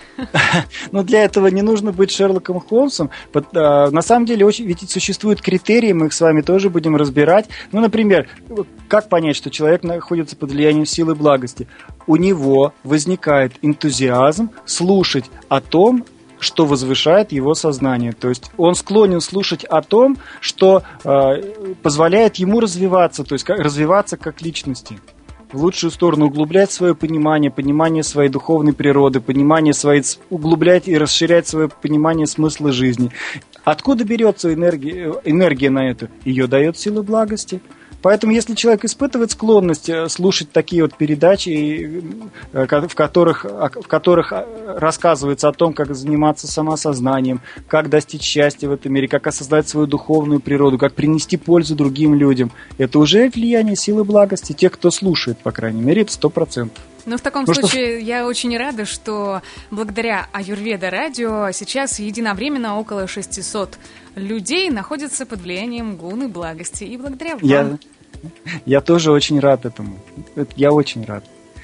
Ну, для этого не нужно быть Шерлоком Холмсом. На самом деле, очень, ведь существуют критерии, мы их с вами тоже будем разбирать. Ну, например, как понять, что человек находится под влиянием силы благости? У него возникает энтузиазм слушать о том, что возвышает его сознание. То есть он склонен слушать о том, что э, позволяет ему развиваться, то есть как, развиваться как личности. В лучшую сторону углублять свое понимание, понимание своей духовной природы, понимание своей, углублять и расширять свое понимание смысла жизни. Откуда берется энергия, энергия на это? Ее дает сила благости. Поэтому, если человек испытывает склонность слушать такие вот передачи, в которых, в которых рассказывается о том, как заниматься самосознанием, как достичь счастья в этом мире, как осознать свою духовную природу, как принести пользу другим людям, это уже влияние силы благости. Те, кто слушает, по крайней мере, это сто процентов. Ну, в таком ну, случае, что... я очень рада, что благодаря Аюрведа радио сейчас единовременно около шестисот людей находятся под влиянием гуны благости. И благодаря вам... Я... Я тоже очень рад этому. Я очень рад.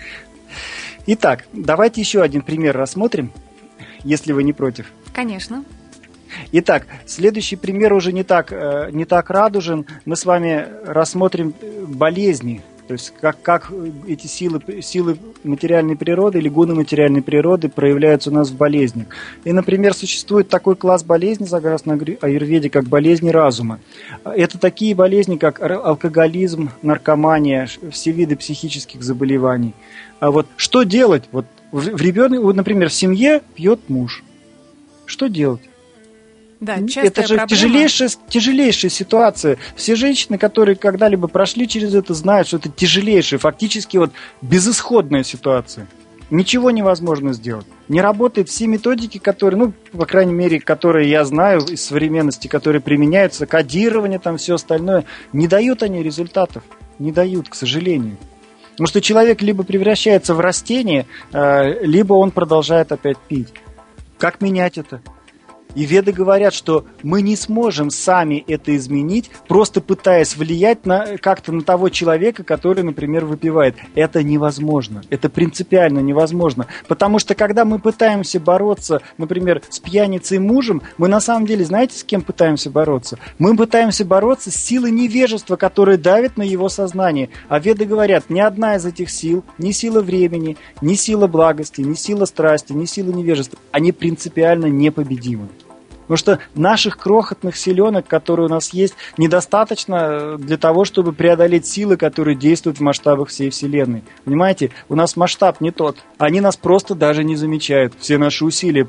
Итак, давайте еще один пример рассмотрим, если вы не против. Конечно. Итак, следующий пример уже не так, не так радужен. Мы с вами рассмотрим болезни. То есть как, как эти силы, силы материальной природы или гуны материальной природы проявляются у нас в болезнях. И, например, существует такой класс болезней, согласно аюрведе, как болезни разума. Это такие болезни, как алкоголизм, наркомания, все виды психических заболеваний. А вот что делать? Вот в ребенке, например, в семье пьет муж. Что делать? Да, это же тяжелейшая, тяжелейшая ситуация. Все женщины, которые когда-либо прошли через это, знают, что это тяжелейшая, фактически вот безысходная ситуация. Ничего невозможно сделать. Не работают все методики, которые, ну, по крайней мере, которые я знаю из современности, которые применяются, кодирование, там все остальное, не дают они результатов. Не дают, к сожалению. Потому что человек либо превращается в растение, либо он продолжает опять пить. Как менять это? И веды говорят, что мы не сможем сами это изменить, просто пытаясь влиять на, как-то на того человека, который, например, выпивает. Это невозможно. Это принципиально невозможно. Потому что, когда мы пытаемся бороться, например, с пьяницей мужем, мы на самом деле, знаете, с кем пытаемся бороться? Мы пытаемся бороться с силой невежества, которая давит на его сознание. А веды говорят, ни одна из этих сил, ни сила времени, ни сила благости, ни сила страсти, ни сила невежества, они принципиально непобедимы. Потому что наших крохотных силенок, которые у нас есть, недостаточно для того, чтобы преодолеть силы, которые действуют в масштабах всей Вселенной. Понимаете, у нас масштаб не тот. Они нас просто даже не замечают. Все наши усилия,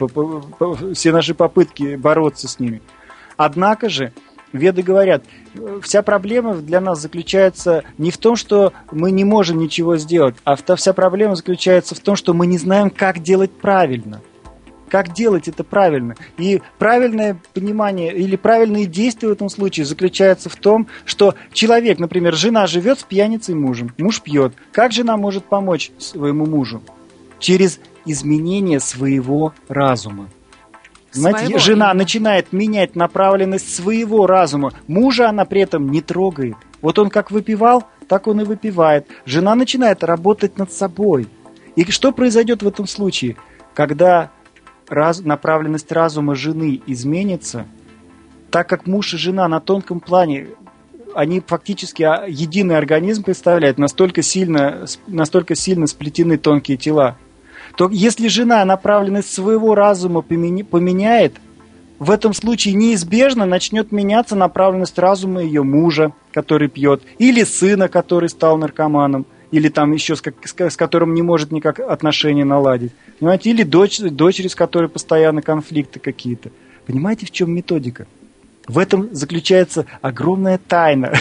все наши попытки бороться с ними. Однако же, веды говорят, вся проблема для нас заключается не в том, что мы не можем ничего сделать, а вся проблема заключается в том, что мы не знаем, как делать правильно. Как делать это правильно? И правильное понимание или правильные действия в этом случае заключаются в том, что человек, например, жена живет с пьяницей мужем, муж пьет. Как жена может помочь своему мужу? Через изменение своего разума. Знаете, жена именно. начинает менять направленность своего разума. Мужа она при этом не трогает. Вот он как выпивал, так он и выпивает. Жена начинает работать над собой. И что произойдет в этом случае? Когда Раз, направленность разума жены изменится, так как муж и жена на тонком плане, они фактически единый организм представляют, настолько сильно, настолько сильно сплетены тонкие тела, то если жена направленность своего разума поменяет, в этом случае неизбежно начнет меняться направленность разума ее мужа, который пьет, или сына, который стал наркоманом, или там еще с, с которым не может никак отношения наладить. Понимаете? Или дочь, дочери, с которой постоянно конфликты какие-то. Понимаете, в чем методика? В этом заключается огромная тайна.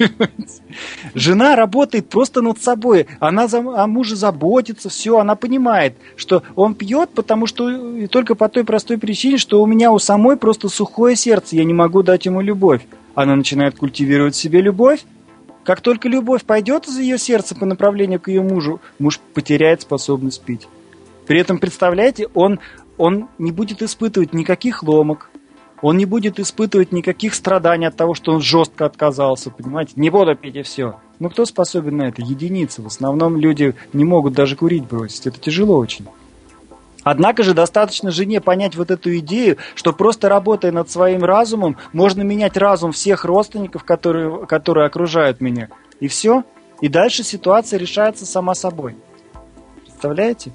Жена работает просто над собой. Она за, о муже заботится, все. Она понимает, что он пьет, потому что и только по той простой причине, что у меня у самой просто сухое сердце. Я не могу дать ему любовь. Она начинает культивировать в себе любовь. Как только любовь пойдет из ее сердца по направлению к ее мужу, муж потеряет способность пить. При этом, представляете, он, он не будет испытывать никаких ломок. Он не будет испытывать никаких страданий от того, что он жестко отказался, понимаете? Не буду пить и все. Ну, кто способен на это? Единицы. В основном люди не могут даже курить бросить. Это тяжело очень. Однако же достаточно жене понять вот эту идею, что просто работая над своим разумом, можно менять разум всех родственников, которые, которые окружают меня. И все. И дальше ситуация решается сама собой. Представляете?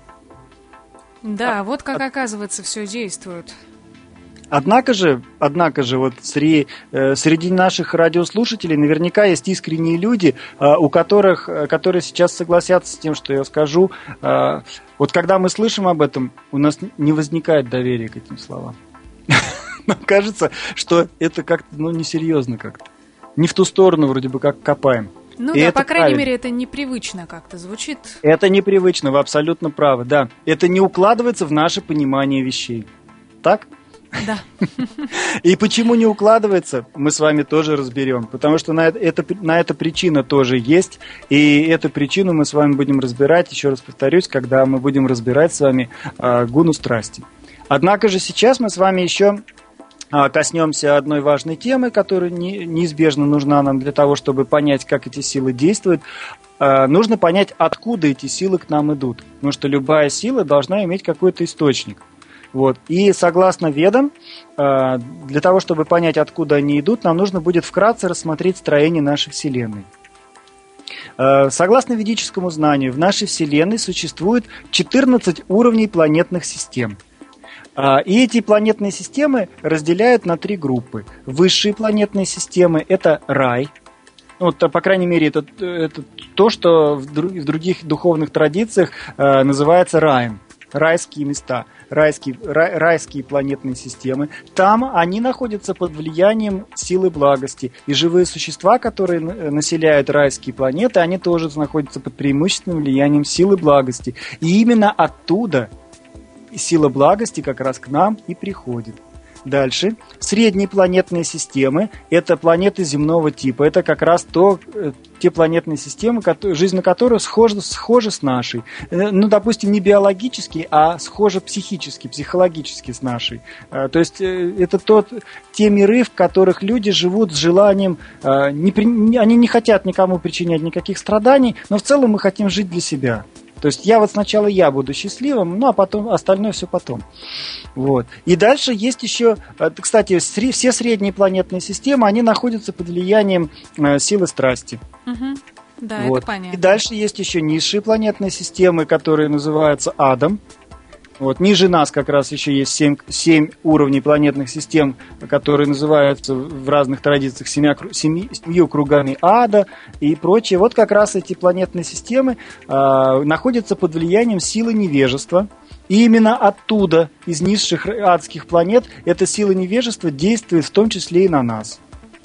Да, а, вот как, оказывается, все действует. Однако же, однако же вот среди, э, среди наших радиослушателей наверняка есть искренние люди, э, у которых, э, которые сейчас согласятся с тем, что я скажу. Э, вот когда мы слышим об этом, у нас не возникает доверия к этим словам. Нам кажется, что это как-то, ну, несерьезно как-то. Не в ту сторону вроде бы как копаем. Ну да, по крайней мере, это непривычно как-то звучит. Это непривычно, вы абсолютно правы, да. Это не укладывается в наше понимание вещей. Так? Да. И почему не укладывается, мы с вами тоже разберем. Потому что на это, на это причина тоже есть. И эту причину мы с вами будем разбирать, еще раз повторюсь, когда мы будем разбирать с вами э, гуну страсти. Однако же сейчас мы с вами еще э, коснемся одной важной темы, которая не, неизбежно нужна нам для того, чтобы понять, как эти силы действуют. Э, нужно понять, откуда эти силы к нам идут. Потому что любая сила должна иметь какой-то источник. Вот. И согласно ведам, для того, чтобы понять, откуда они идут, нам нужно будет вкратце рассмотреть строение нашей Вселенной. Согласно ведическому знанию, в нашей Вселенной существует четырнадцать уровней планетных систем. И эти планетные системы разделяют на три группы. Высшие планетные системы – это рай. Вот, по крайней мере, это, это то, что в других духовных традициях называется раем. Райские места, райские, рай, райские планетные системы. Там они находятся под влиянием силы благости. И живые существа, которые населяют райские планеты, они тоже находятся под преимущественным влиянием силы благости. И именно оттуда сила благости как раз к нам и приходит. Дальше. Средние планетные системы – это планеты земного типа. Это как раз то, те планетные системы, жизнь на которых схожа, схожа с нашей. Ну, допустим, не биологически, а схожа психически, психологически с нашей. То есть это тот, те миры, в которых люди живут с желанием, не, они не хотят никому причинять никаких страданий, но в целом мы хотим жить для себя. То есть я вот сначала я буду счастливым, ну а потом остальное все потом. Вот. И дальше есть еще, кстати, все средние планетные системы, они находятся под влиянием силы страсти. Угу. Да, вот. Это понятно. И дальше есть еще низшие планетные системы, которые называются адом. Вот. Ниже нас как раз еще есть семь, семь уровней планетных систем, которые называются в разных традициях семя, семи, семью кругами ада и прочее. Вот как раз эти планетные системы э, находятся под влиянием силы невежества. И именно оттуда, из низших адских планет, эта сила невежества действует в том числе и на нас.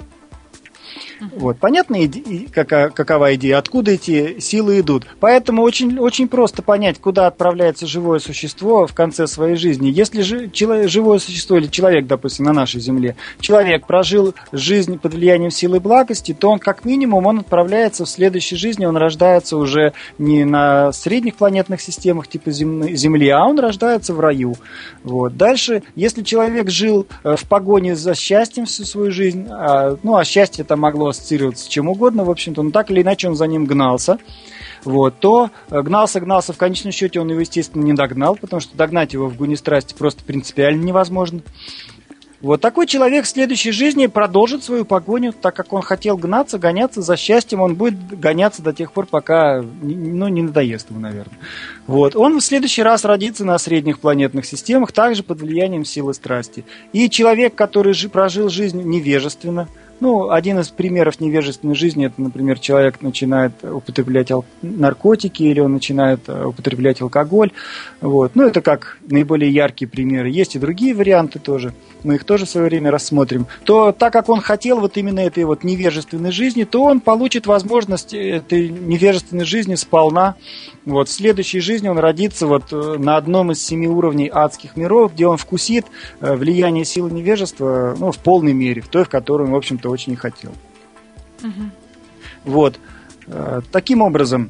Вот. Понятно, какая, какова идея, откуда эти силы идут. Поэтому очень, очень просто понять, куда отправляется живое существо в конце своей жизни. Если же, человек, живое существо или человек, допустим, на нашей Земле, человек прожил жизнь под влиянием силы благости, то он как минимум он отправляется в следующей жизни, он рождается уже не на средних планетных системах типа Земли, а он рождается в раю. Вот. Дальше, если человек жил в погоне за счастьем всю свою жизнь, ну а счастье это могло ассоциироваться с чем угодно, в общем-то, но так или иначе он за ним гнался, вот, то гнался, гнался, в конечном счете он его, естественно, не догнал, потому что догнать его в гуне страсти просто принципиально невозможно. Вот такой человек в следующей жизни продолжит свою погоню, так как он хотел гнаться, гоняться за счастьем, он будет гоняться до тех пор, пока, ну, не надоест ему, наверное. Вот. Он в следующий раз родится на средних планетных системах, также под влиянием силы страсти. И человек, который жи- прожил жизнь невежественно, ну, один из примеров невежественной жизни, это, например, человек начинает употреблять ал- наркотики, или он начинает употреблять алкоголь. Вот. Ну, это как наиболее яркие примеры. Есть и другие варианты тоже. Мы их тоже в свое время рассмотрим. То, так как он хотел вот именно этой вот невежественной жизни, то он получит возможность этой невежественной жизни сполна. Вот. В следующей жизни он родится вот на одном из семи уровней адских миров, где он вкусит влияние силы невежества, ну, в полной мере, в той, в которой он, в общем-то, очень и хотел. Угу. Вот. Таким образом,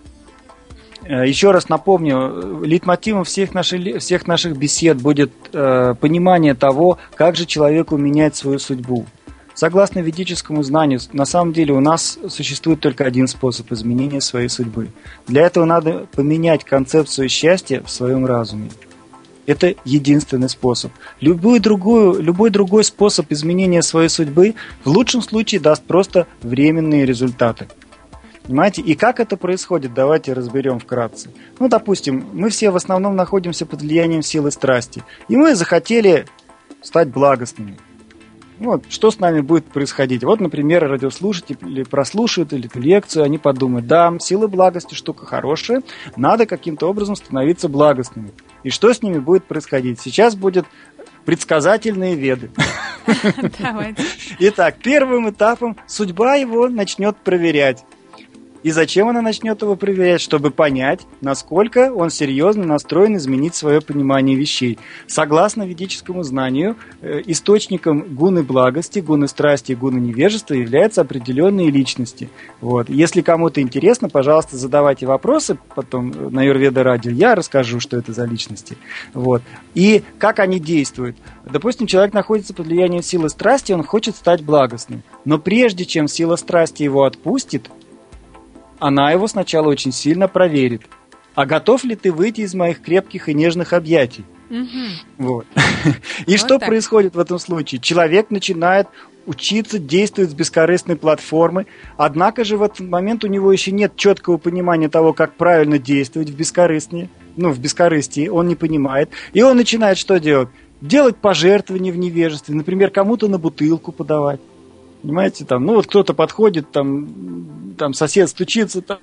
еще раз напомню, лейтмотивом всех наших, всех наших бесед будет э, понимание того, как же человеку менять свою судьбу. Согласно ведическому знанию, на самом деле у нас существует только один способ изменения своей судьбы. Для этого надо поменять концепцию счастья в своем разуме. Это единственный способ. Любой другой, любой другой способ изменения своей судьбы в лучшем случае даст просто временные результаты. Понимаете? И как это происходит, давайте разберем вкратце. Ну, допустим, мы все в основном находимся под влиянием силы страсти. И мы захотели стать благостными. Вот, что с нами будет происходить? Вот, например, радиослушатели прослушают эту лекцию, они подумают, да, сила благости штука хорошая, надо каким-то образом становиться благостными. И что с ними будет происходить? Сейчас будет предсказательные веды. Давайте. Итак, первым этапом судьба его начнет проверять. И зачем она начнет его проверять? Чтобы понять, насколько он серьезно настроен изменить свое понимание вещей. Согласно ведическому знанию, источником гуны благости, гуны страсти и гуны невежества являются определенные личности. Вот. Если кому-то интересно, пожалуйста, задавайте вопросы потом на Аюрведа радио. Я расскажу, что это за личности. Вот. И как они действуют. Допустим, человек находится под влиянием силы страсти, он хочет стать благостным. Но прежде чем сила страсти его отпустит, она его сначала очень сильно проверит. А готов ли ты выйти из моих крепких и нежных объятий? Угу. Вот. И вот что так происходит в этом случае? Человек начинает учиться действовать с бескорыстной платформы, однако же в этот момент у него еще нет четкого понимания того, как правильно действовать в бескорыстии. Ну, в бескорыстии он не понимает. И он начинает что делать? Делать пожертвования в невежестве. Например, кому-то на бутылку подавать. Понимаете, там, ну вот кто-то подходит, там, там сосед стучится, там,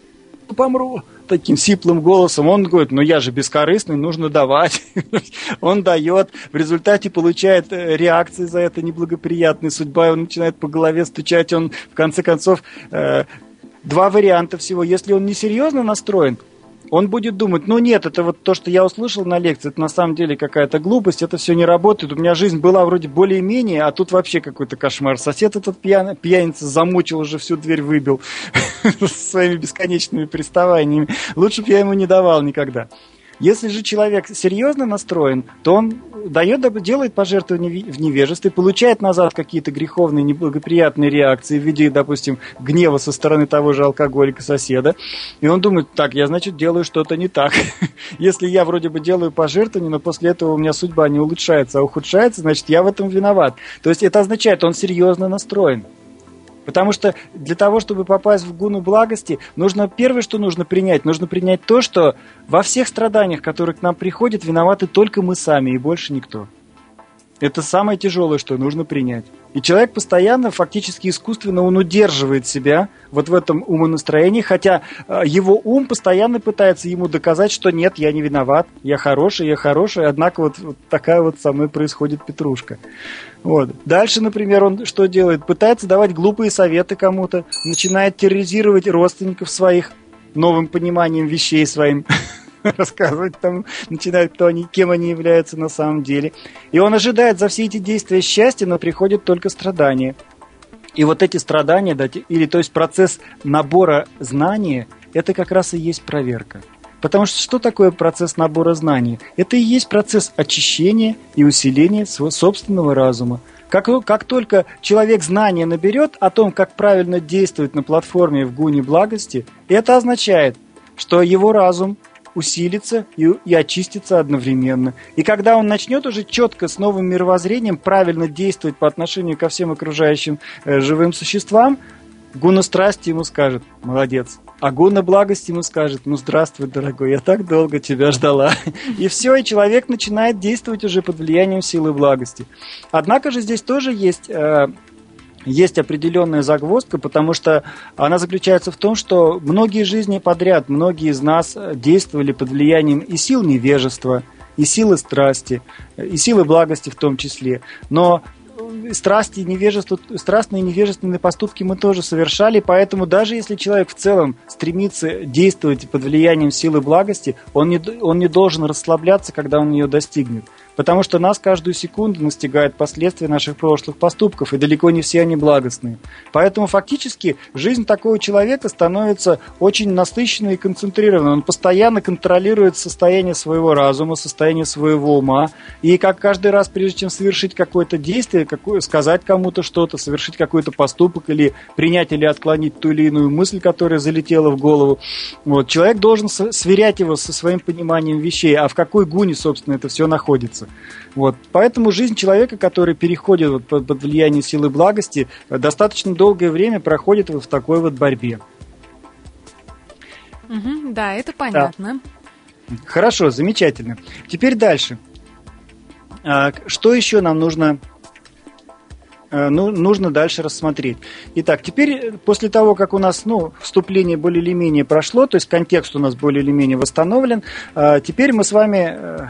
помру, таким сиплым голосом, он говорит, ну я же бескорыстный, нужно давать. Он дает, в результате получает реакции за это неблагоприятные, судьба его начинает по голове стучать, он в конце концов, э, два варианта всего, если он несерьезно настроен, он будет думать, ну нет, это вот то, что я услышал на лекции, это на самом деле какая-то глупость, это все не работает, у меня жизнь была вроде более-менее, а тут вообще какой-то кошмар. Сосед этот пьян, пьяница замучил, уже всю дверь выбил со своими бесконечными приставаниями. Лучше бы я ему не давал никогда. Если же человек серьезно настроен, то он дает, делает пожертвования в невежестве, получает назад какие-то греховные, неблагоприятные реакции в виде, допустим, гнева со стороны того же алкоголика соседа. И он думает, так, я, значит, делаю что-то не так. Если я вроде бы делаю пожертвования, но после этого у меня судьба не улучшается, а ухудшается, значит, я в этом виноват. То есть это означает, он серьезно настроен. Потому что для того, чтобы попасть в гуну благости, нужно первое, что нужно принять, нужно принять то, что во всех страданиях, которые к нам приходят, виноваты только мы сами и больше никто. Это самое тяжелое, что нужно принять. И человек постоянно, фактически искусственно, он удерживает себя вот в этом умонастроении, хотя его ум постоянно пытается ему доказать, что нет, я не виноват, я хороший, я хороший, однако вот, вот такая вот со мной происходит петрушка. Вот. Дальше, например, он что делает? Пытается давать глупые советы кому-то, начинает терроризировать родственников своих новым пониманием вещей своим, рассказывать там, начинают, кто они, кем они являются на самом деле. И он ожидает за все эти действия счастья, но приходят только страдания. И вот эти страдания, или то есть процесс набора знания, это как раз и есть проверка. Потому что что такое процесс набора знаний? Это и есть процесс очищения и усиления своего собственного разума. Как, как только человек знания наберет о том, как правильно действовать на платформе в гуне благости, это означает, что его разум усилится и, и очистится одновременно. И когда он начнет уже четко с новым мировоззрением правильно действовать по отношению ко всем окружающим э, живым существам, гуна страсти ему скажет: молодец. А гуна благости ему скажет: ну здравствуй, дорогой, я так долго тебя ждала. И все, и человек начинает действовать уже под влиянием силы благости. Однако же здесь тоже есть... Э, Есть определенная загвоздка, потому что она заключается в том, что многие жизни подряд, многие из нас действовали под влиянием и сил невежества, и силы страсти, и силы благости в том числе. Но страсти и невежество, страстные и невежественные поступки мы тоже совершали, поэтому даже если человек в целом стремится действовать под влиянием силы благости, он не, он не должен расслабляться, когда он ее достигнет. Потому что нас каждую секунду настигают последствия наших прошлых поступков, и далеко не все они благостные. Поэтому фактически жизнь такого человека становится очень насыщенной и концентрированной. Он постоянно контролирует состояние своего разума, состояние своего ума. И как каждый раз, прежде чем совершить какое-то действие, какое, сказать кому-то что-то, совершить какой-то поступок или принять или отклонить ту или иную мысль, которая залетела в голову, вот, человек должен сверять его со своим пониманием вещей, а в какой гуне, собственно, это все находится. Вот. Поэтому жизнь человека, который переходит вот под, под влияние силы благости, достаточно долгое время проходит вот в такой вот борьбе. Угу, да, это понятно. Да. Хорошо, замечательно. Теперь дальше. Что еще нам нужно, ну, нужно дальше рассмотреть? Итак, теперь после того, как у нас ну, вступление более или менее прошло, то есть контекст у нас более или менее восстановлен, теперь мы с вами...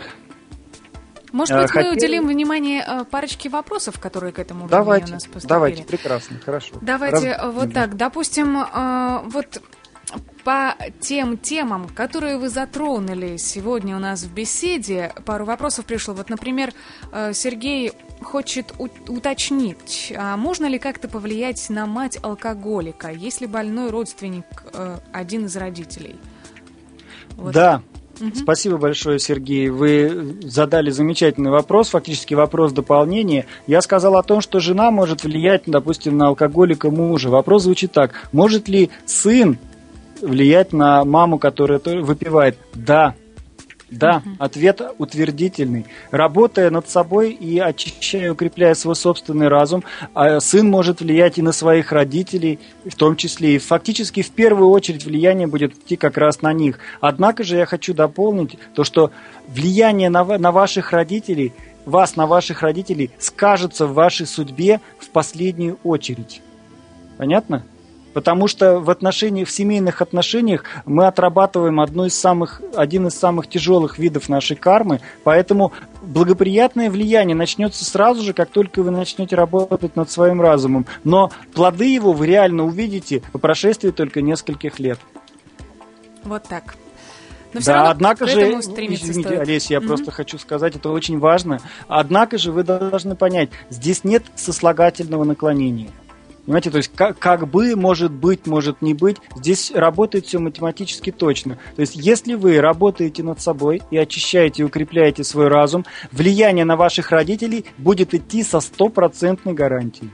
Может быть, Хотел... мы уделим внимание парочке вопросов, которые к этому времени давайте, у нас поступили. Давайте, прекрасно, хорошо. Давайте Раз... вот так, допустим, вот по тем темам, которые вы затронули сегодня у нас в беседе, пару вопросов пришло. Вот, например, Сергей хочет уточнить, а можно ли как-то повлиять на мать алкоголика, если больной родственник один из родителей? Вот. Да. Угу. Спасибо большое, Сергей. Вы задали замечательный вопрос, фактически вопрос дополнения. Я сказал о том, что жена может влиять, допустим, на алкоголика мужа. Вопрос звучит так: может ли сын влиять на маму, которая выпивает? Да. Да, uh-huh. Ответ утвердительный. Работая над собой и очищая, укрепляя свой собственный разум, сын может влиять и на своих родителей, в том числе. И фактически в первую очередь влияние будет идти как раз на них. Однако же я хочу дополнить то, что влияние на, на ваших родителей, вас на ваших родителей скажется в вашей судьбе в последнюю очередь. Понятно? Потому что в отношениях, в семейных отношениях мы отрабатываем одну из самых, один из самых тяжелых видов нашей кармы, поэтому благоприятное влияние начнется сразу же, как только вы начнете работать над своим разумом. Но плоды его вы реально увидите по прошествии только нескольких лет. Вот так. Но да, однако же, извините, стоит. Олеся, я mm-hmm. просто хочу сказать, это очень важно. Однако же вы должны понять, здесь нет сослагательного наклонения. Понимаете, то есть как, как бы, может быть, может не быть, здесь работает все математически точно. То есть если вы работаете над собой и очищаете и укрепляете свой разум, влияние на ваших родителей будет идти со стопроцентной гарантией.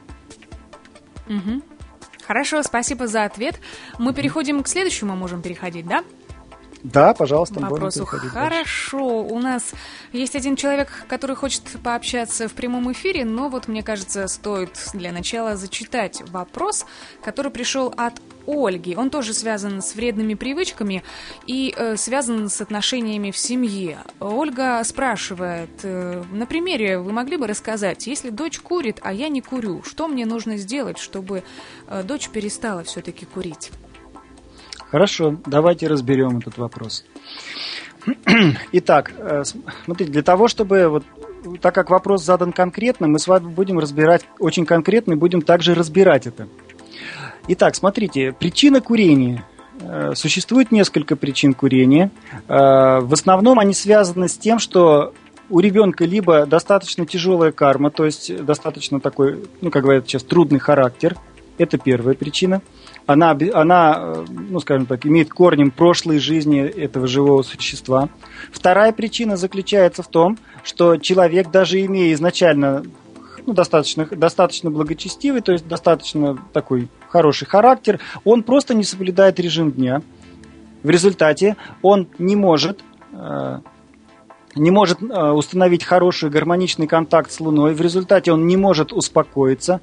Угу. Хорошо, спасибо за ответ. Мы переходим к следующему, можем переходить, да? Да, пожалуйста. Вопросу. Хорошо. У нас есть один человек, который хочет пообщаться в прямом эфире, но вот, мне кажется, стоит для начала зачитать вопрос, который пришел от Ольги. Он тоже связан с вредными привычками и э, связан с отношениями в семье. Ольга спрашивает, э, на примере вы могли бы рассказать, если дочь курит, а я не курю, что мне нужно сделать, чтобы э, дочь перестала все-таки курить? Хорошо, давайте разберем этот вопрос. Итак, смотрите, для того, чтобы, вот, так как вопрос задан конкретно, мы с вами будем разбирать очень конкретно и будем также разбирать это. Итак, смотрите, причина курения. Существует несколько причин курения. В основном они связаны с тем, что у ребенка либо достаточно тяжелая карма, то есть достаточно такой, ну, как говорят сейчас, трудный характер. Это первая причина. Она, она, ну, скажем так, имеет корнем прошлой жизни этого живого существа. Вторая причина заключается в том, что человек, даже имея изначально ну, достаточно, достаточно благочестивый, то есть достаточно такой хороший характер, он просто не соблюдает режим дня. В результате он не может, э, не может э, установить хороший гармоничный контакт с Луной, в результате он не может успокоиться,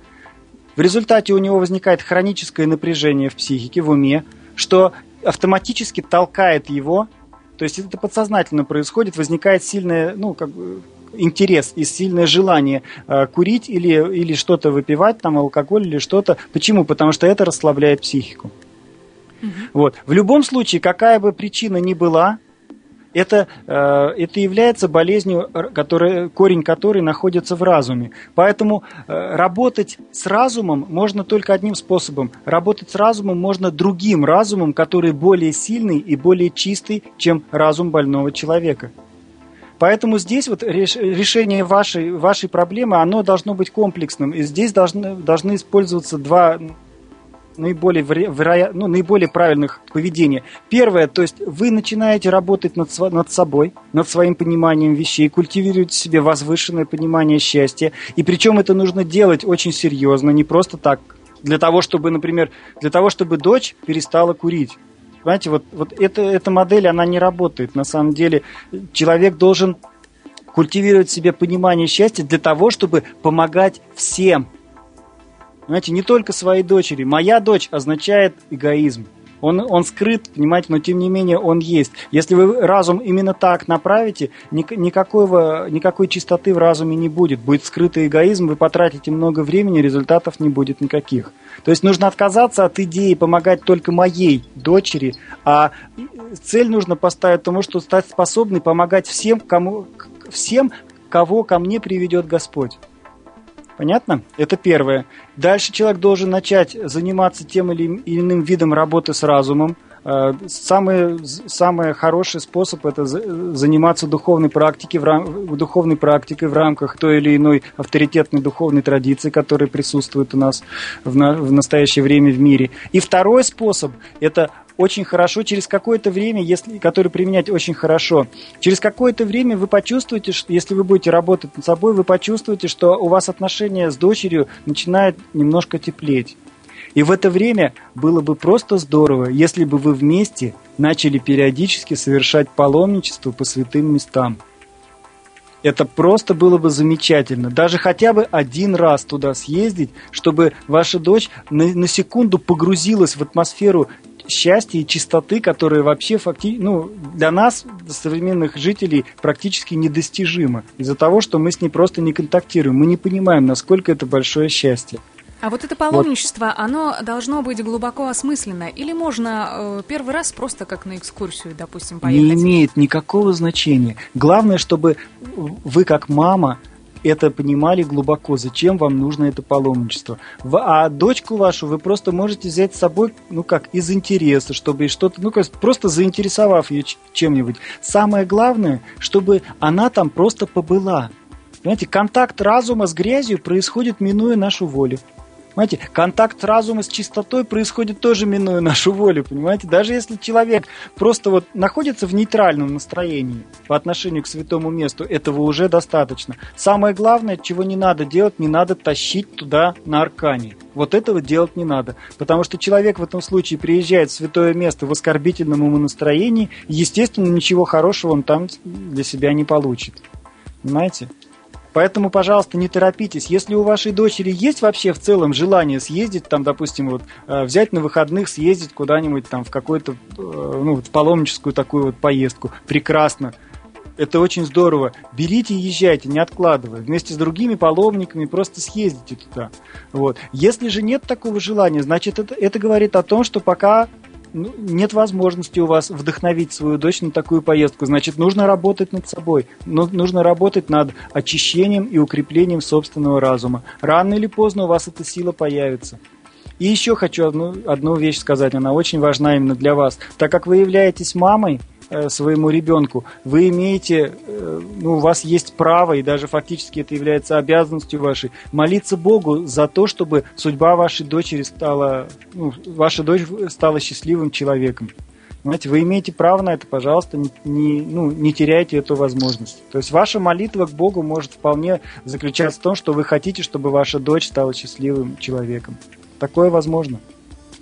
в результате у него возникает хроническое напряжение в психике, в уме, что автоматически толкает его, то есть это подсознательно происходит, возникает сильное, ну, как бы, интерес и сильное желание э, курить или, или что-то выпивать, там, алкоголь или что-то. Почему? Потому что это расслабляет психику. Угу. Вот. В любом случае, какая бы причина ни была, это, э, это является болезнью, которая, корень которой находится в разуме. Поэтому э, работать с разумом можно только одним способом. Работать с разумом можно другим разумом, который более сильный и более чистый, чем разум больного человека. Поэтому здесь вот решение вашей, вашей проблемы, оно должно быть комплексным. И здесь должны, должны использоваться два наиболее, веро... ну, наиболее правильных поведения. Первое, то есть вы начинаете работать над, над собой, над своим пониманием вещей, культивируете в себе возвышенное понимание счастья. И причем это нужно делать очень серьезно, не просто так. Для того, чтобы, например, для того, чтобы дочь перестала курить. Понимаете, вот, вот эта, эта модель, она не работает. На самом деле человек должен культивировать в себе понимание счастья для того, чтобы помогать всем. Понимаете, не только своей дочери. Моя дочь означает эгоизм. Он, он скрыт, понимаете, но тем не менее он есть. Если вы разум именно так направите, никакого, никакой чистоты в разуме не будет. Будет скрытый эгоизм, вы потратите много времени, результатов не будет никаких. То есть нужно отказаться от идеи помогать только моей дочери, а цель нужно поставить тому, что стать способной помогать всем, кому, всем, кого ко мне приведет Господь. Понятно? Это первое. Дальше человек должен начать заниматься тем или иным видом работы с разумом. Самый, самый хороший способ – это заниматься духовной практикой, в рам, духовной практикой в рамках той или иной авторитетной духовной традиции, которая присутствует у нас в, на, в настоящее время в мире. И второй способ – это очень хорошо, через какое-то время, если, который применять очень хорошо, через какое-то время вы почувствуете, что если вы будете работать над собой, вы почувствуете, что у вас отношения с дочерью начинают немножко теплеть. И в это время было бы просто здорово, если бы вы вместе начали периодически совершать паломничество по святым местам. Это просто было бы замечательно. Даже хотя бы один раз туда съездить, чтобы ваша дочь на, на секунду погрузилась в атмосферу счастья и чистоты, которая вообще фактически, ну, для нас, современных жителей, практически недостижима. Из-за того, что мы с ней просто не контактируем. Мы не понимаем, насколько это большое счастье. А вот это паломничество, вот. Оно должно быть глубоко осмысленно? Или можно э, первый раз просто как на экскурсию, допустим, поехать? Не имеет никакого значения. Главное, чтобы вы как мама это понимали глубоко, зачем вам нужно это паломничество. А дочку вашу вы просто можете взять с собой, ну как, из интереса, чтобы что-то, ну просто заинтересовав ее чем-нибудь. Самое главное, чтобы она там просто побыла. Понимаете, контакт разума с грязью происходит, минуя нашу волю. Понимаете, контакт разума с чистотой происходит тоже минуя нашу волю, понимаете? Даже если человек просто вот находится в нейтральном настроении по отношению к святому месту, этого уже достаточно. Самое главное, чего не надо делать, не надо тащить туда на аркане. Вот этого делать не надо, потому что человек в этом случае приезжает в святое место в оскорбительном ему настроении, и, естественно, ничего хорошего он там для себя не получит. Понимаете? Поэтому, пожалуйста, не торопитесь. Если у вашей дочери есть вообще в целом желание съездить, там, допустим, вот, взять на выходных, съездить куда-нибудь там в какую-то, ну, в паломническую такую вот поездку, прекрасно. Это очень здорово. Берите и езжайте, не откладывая. Вместе с другими паломниками просто съездите туда. Вот. Если же нет такого желания, значит, это, это говорит о том, что пока ну, нет возможности у вас вдохновить свою дочь на такую поездку. Значит, нужно работать над собой. Ну, нужно работать над очищением и укреплением собственного разума. Рано или поздно у вас эта сила появится. И еще хочу одну, одну вещь сказать. Она очень важна именно для вас. Так как вы являетесь мамой своему ребенку, вы имеете, ну, у вас есть право, и даже фактически это является обязанностью вашей, молиться Богу за то, чтобы судьба вашей дочери стала, ну, ваша дочь стала счастливым человеком. Знаете, вы имеете право на это, пожалуйста, не, не, ну, не теряйте эту возможность. То есть ваша молитва к Богу может вполне заключаться в том, что вы хотите, чтобы ваша дочь стала счастливым человеком. Такое возможно.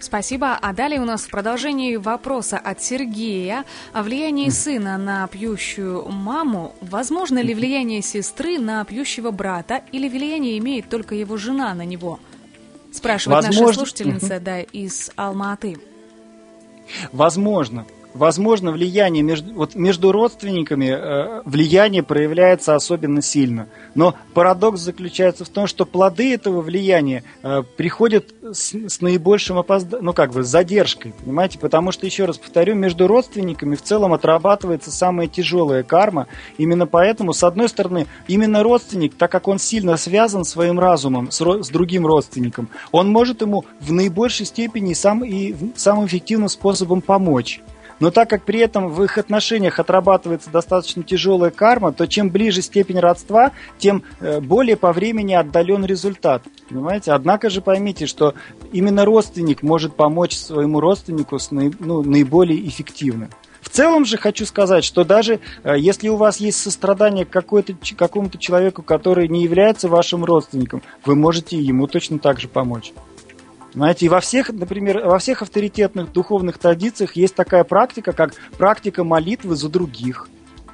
Спасибо. А далее у нас в продолжении вопроса от Сергея о влиянии сына на пьющую маму. Возможно ли влияние сестры на пьющего брата, или влияние имеет только его жена на него? Спрашивает Возможно. наша слушательница, да, из Алма-Аты. Возможно. Возможно, влияние между, вот между родственниками э, влияние проявляется особенно сильно. Но парадокс заключается в том, что плоды этого влияния э, приходят с, с наибольшим опозданием, ну как бы с задержкой, понимаете? Потому что, еще раз повторю, между родственниками в целом отрабатывается самая тяжелая карма. Именно поэтому, с одной стороны, именно родственник, так как он сильно связан своим разумом с, с другим родственником, он может ему в наибольшей степени сам, и самым эффективным способом помочь. Но так как при этом в их отношениях отрабатывается достаточно тяжелая карма, то чем ближе степень родства, тем более по времени отдален результат. Понимаете? Однако же поймите, что именно родственник может помочь своему родственнику с наи, ну, наиболее эффективно. В целом же хочу сказать, что даже э, если у вас есть сострадание к какой-то, какому-то человеку, который не является вашим родственником, вы можете ему точно так же помочь. Знаете, и во всех, например, во всех авторитетных духовных традициях есть такая практика, как практика молитвы за других.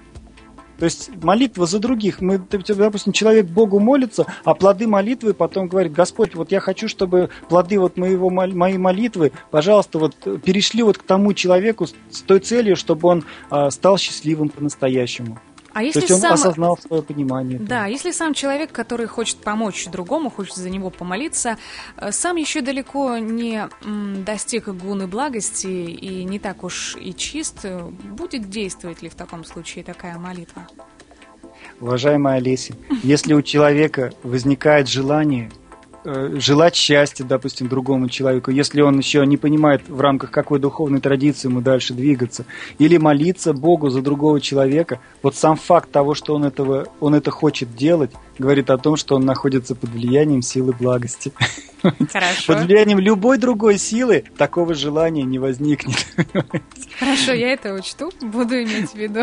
То есть молитва за других. Мы, допустим, человек Богу молится, а плоды молитвы потом говорит: Господь, вот я хочу, чтобы плоды вот моего, моей молитвы, пожалуйста, вот перешли вот к тому человеку с той целью, чтобы он а, стал счастливым по-настоящему. А если То есть он сам... осознал свое понимание. Да, если сам человек, который хочет помочь другому, хочет за него помолиться, сам еще далеко не достиг гуны благости и не так уж и чист, будет действовать ли в таком случае такая молитва? Уважаемая Олеся, если у человека возникает желание желать счастья, допустим, другому человеку, если он еще не понимает, в рамках какой духовной традиции ему дальше двигаться, или молиться Богу за другого человека, вот сам факт того, что он, этого, он это хочет делать, говорит о том, что он находится под влиянием силы благости. Хорошо. Под влиянием любой другой силы такого желания не возникнет. Хорошо, я это учту, буду иметь в виду.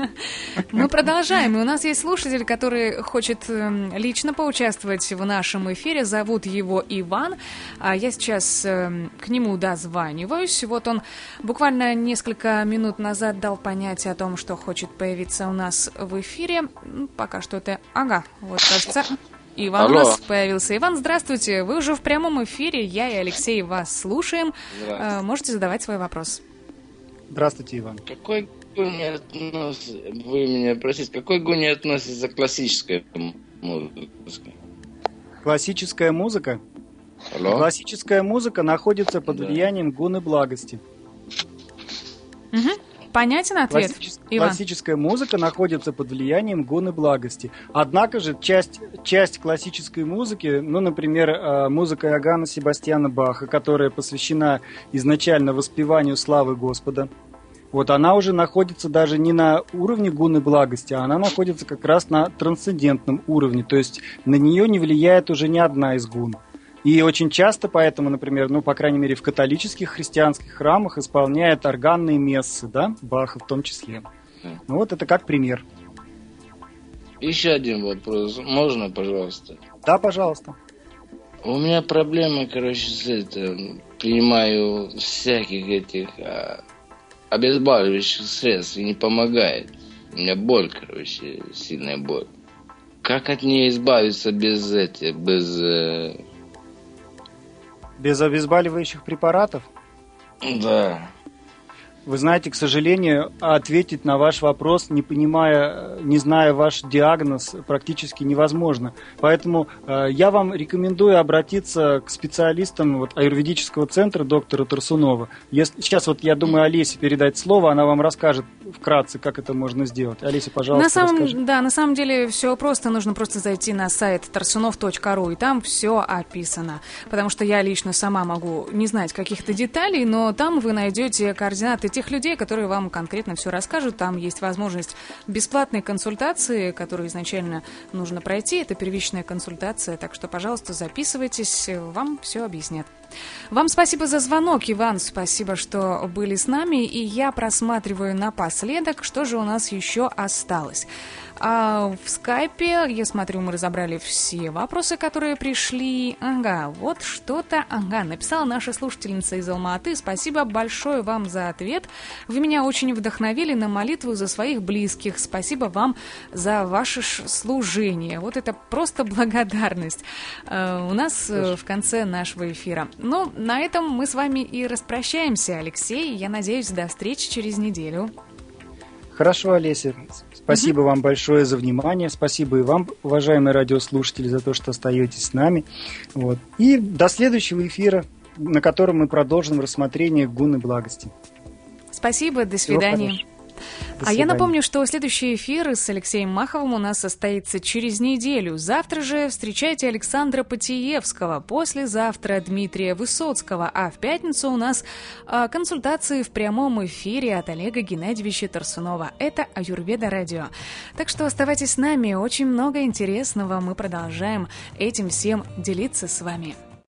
Мы продолжаем, и у нас есть слушатель, который хочет лично поучаствовать в нашем эфире. Зовут его Иван, а я сейчас к нему дозваниваюсь. Вот он буквально несколько минут назад дал понять о том, что хочет появиться у нас в эфире. Пока что это... Ага, вот, кажется... Иван Алло. У нас появился. Иван, здравствуйте. Вы уже в прямом эфире. Я и Алексей вас слушаем. Можете задавать свой вопрос. Здравствуйте, Иван. Какой гуне относится, вы меня простите, какой гуне относится классическая музыка? Классическая музыка? Алло? Классическая музыка находится под да. влиянием гуны благости. Угу. Понятен ответ, Классичес... Иван? Классическая музыка находится под влиянием гуны благости. Однако же часть, часть классической музыки, ну, например, музыка Иоганна Себастьяна Баха, которая посвящена изначально воспеванию славы Господа, вот она уже находится даже не на уровне гуны благости, а она находится как раз на трансцендентном уровне, то есть на нее не влияет уже ни одна из гун. И очень часто поэтому, например, ну, по крайней мере, в католических христианских храмах исполняют органные мессы, да, Баха в том числе. Ну, вот это как пример. Еще один вопрос. Можно, пожалуйста? Да, пожалуйста. У меня проблема, короче, с этим. Принимаю всяких этих а, обезболивающих средств и не помогает. У меня боль, короче, сильная боль. Как от нее избавиться без этих, без... Э... Без обезболивающих препаратов? Да. Вы знаете, к сожалению, ответить на ваш вопрос, не понимая, не зная ваш диагноз, практически невозможно. Поэтому э, я вам рекомендую обратиться к специалистам вот, аюрведического центра доктора Тарсунова. Если, сейчас вот я думаю Олесе передать слово, она вам расскажет вкратце, как это можно сделать. Олеся, пожалуйста, на самом, расскажи. Да, на самом деле все просто. Нужно просто зайти на сайт тарсунов точка ру, и там все описано. Потому что я лично сама могу не знать каких-то деталей, но там вы найдете координаты тех людей, которые вам конкретно все расскажут. Там есть возможность бесплатной консультации, которую изначально нужно пройти. Это первичная консультация, так что, пожалуйста, записывайтесь, вам все объяснят. Вам спасибо за звонок, Иван, спасибо, что были с нами, и я просматриваю напоследок, что же у нас еще осталось. А в скайпе, я смотрю, мы разобрали все вопросы, которые пришли. Ага, вот что-то, ага, написала наша слушательница из Алма-Аты. Спасибо большое вам за ответ. Вы меня очень вдохновили на молитву за своих близких. Спасибо вам за ваше служение. Вот это просто благодарность uh, у нас uh, в конце нашего эфира. Ну, на этом мы с вами и распрощаемся, Алексей. Я надеюсь, до встречи через неделю. Хорошо, Олеся. Спасибо угу. вам большое за внимание. Спасибо и вам, уважаемые радиослушатели, за то, что остаетесь с нами. Вот. И до следующего эфира, на котором мы продолжим рассмотрение гунны благости. Спасибо, до свидания. А я напомню, что следующий эфир с Алексеем Маховым у нас состоится через неделю. Завтра же встречайте Александра Потиевского, послезавтра Дмитрия Высоцкого, а в пятницу у нас а, консультации в прямом эфире от Олега Геннадьевича Тарсунова. Это Аюрведа Радио. Так что оставайтесь с нами, очень много интересного мы продолжаем этим всем делиться с вами.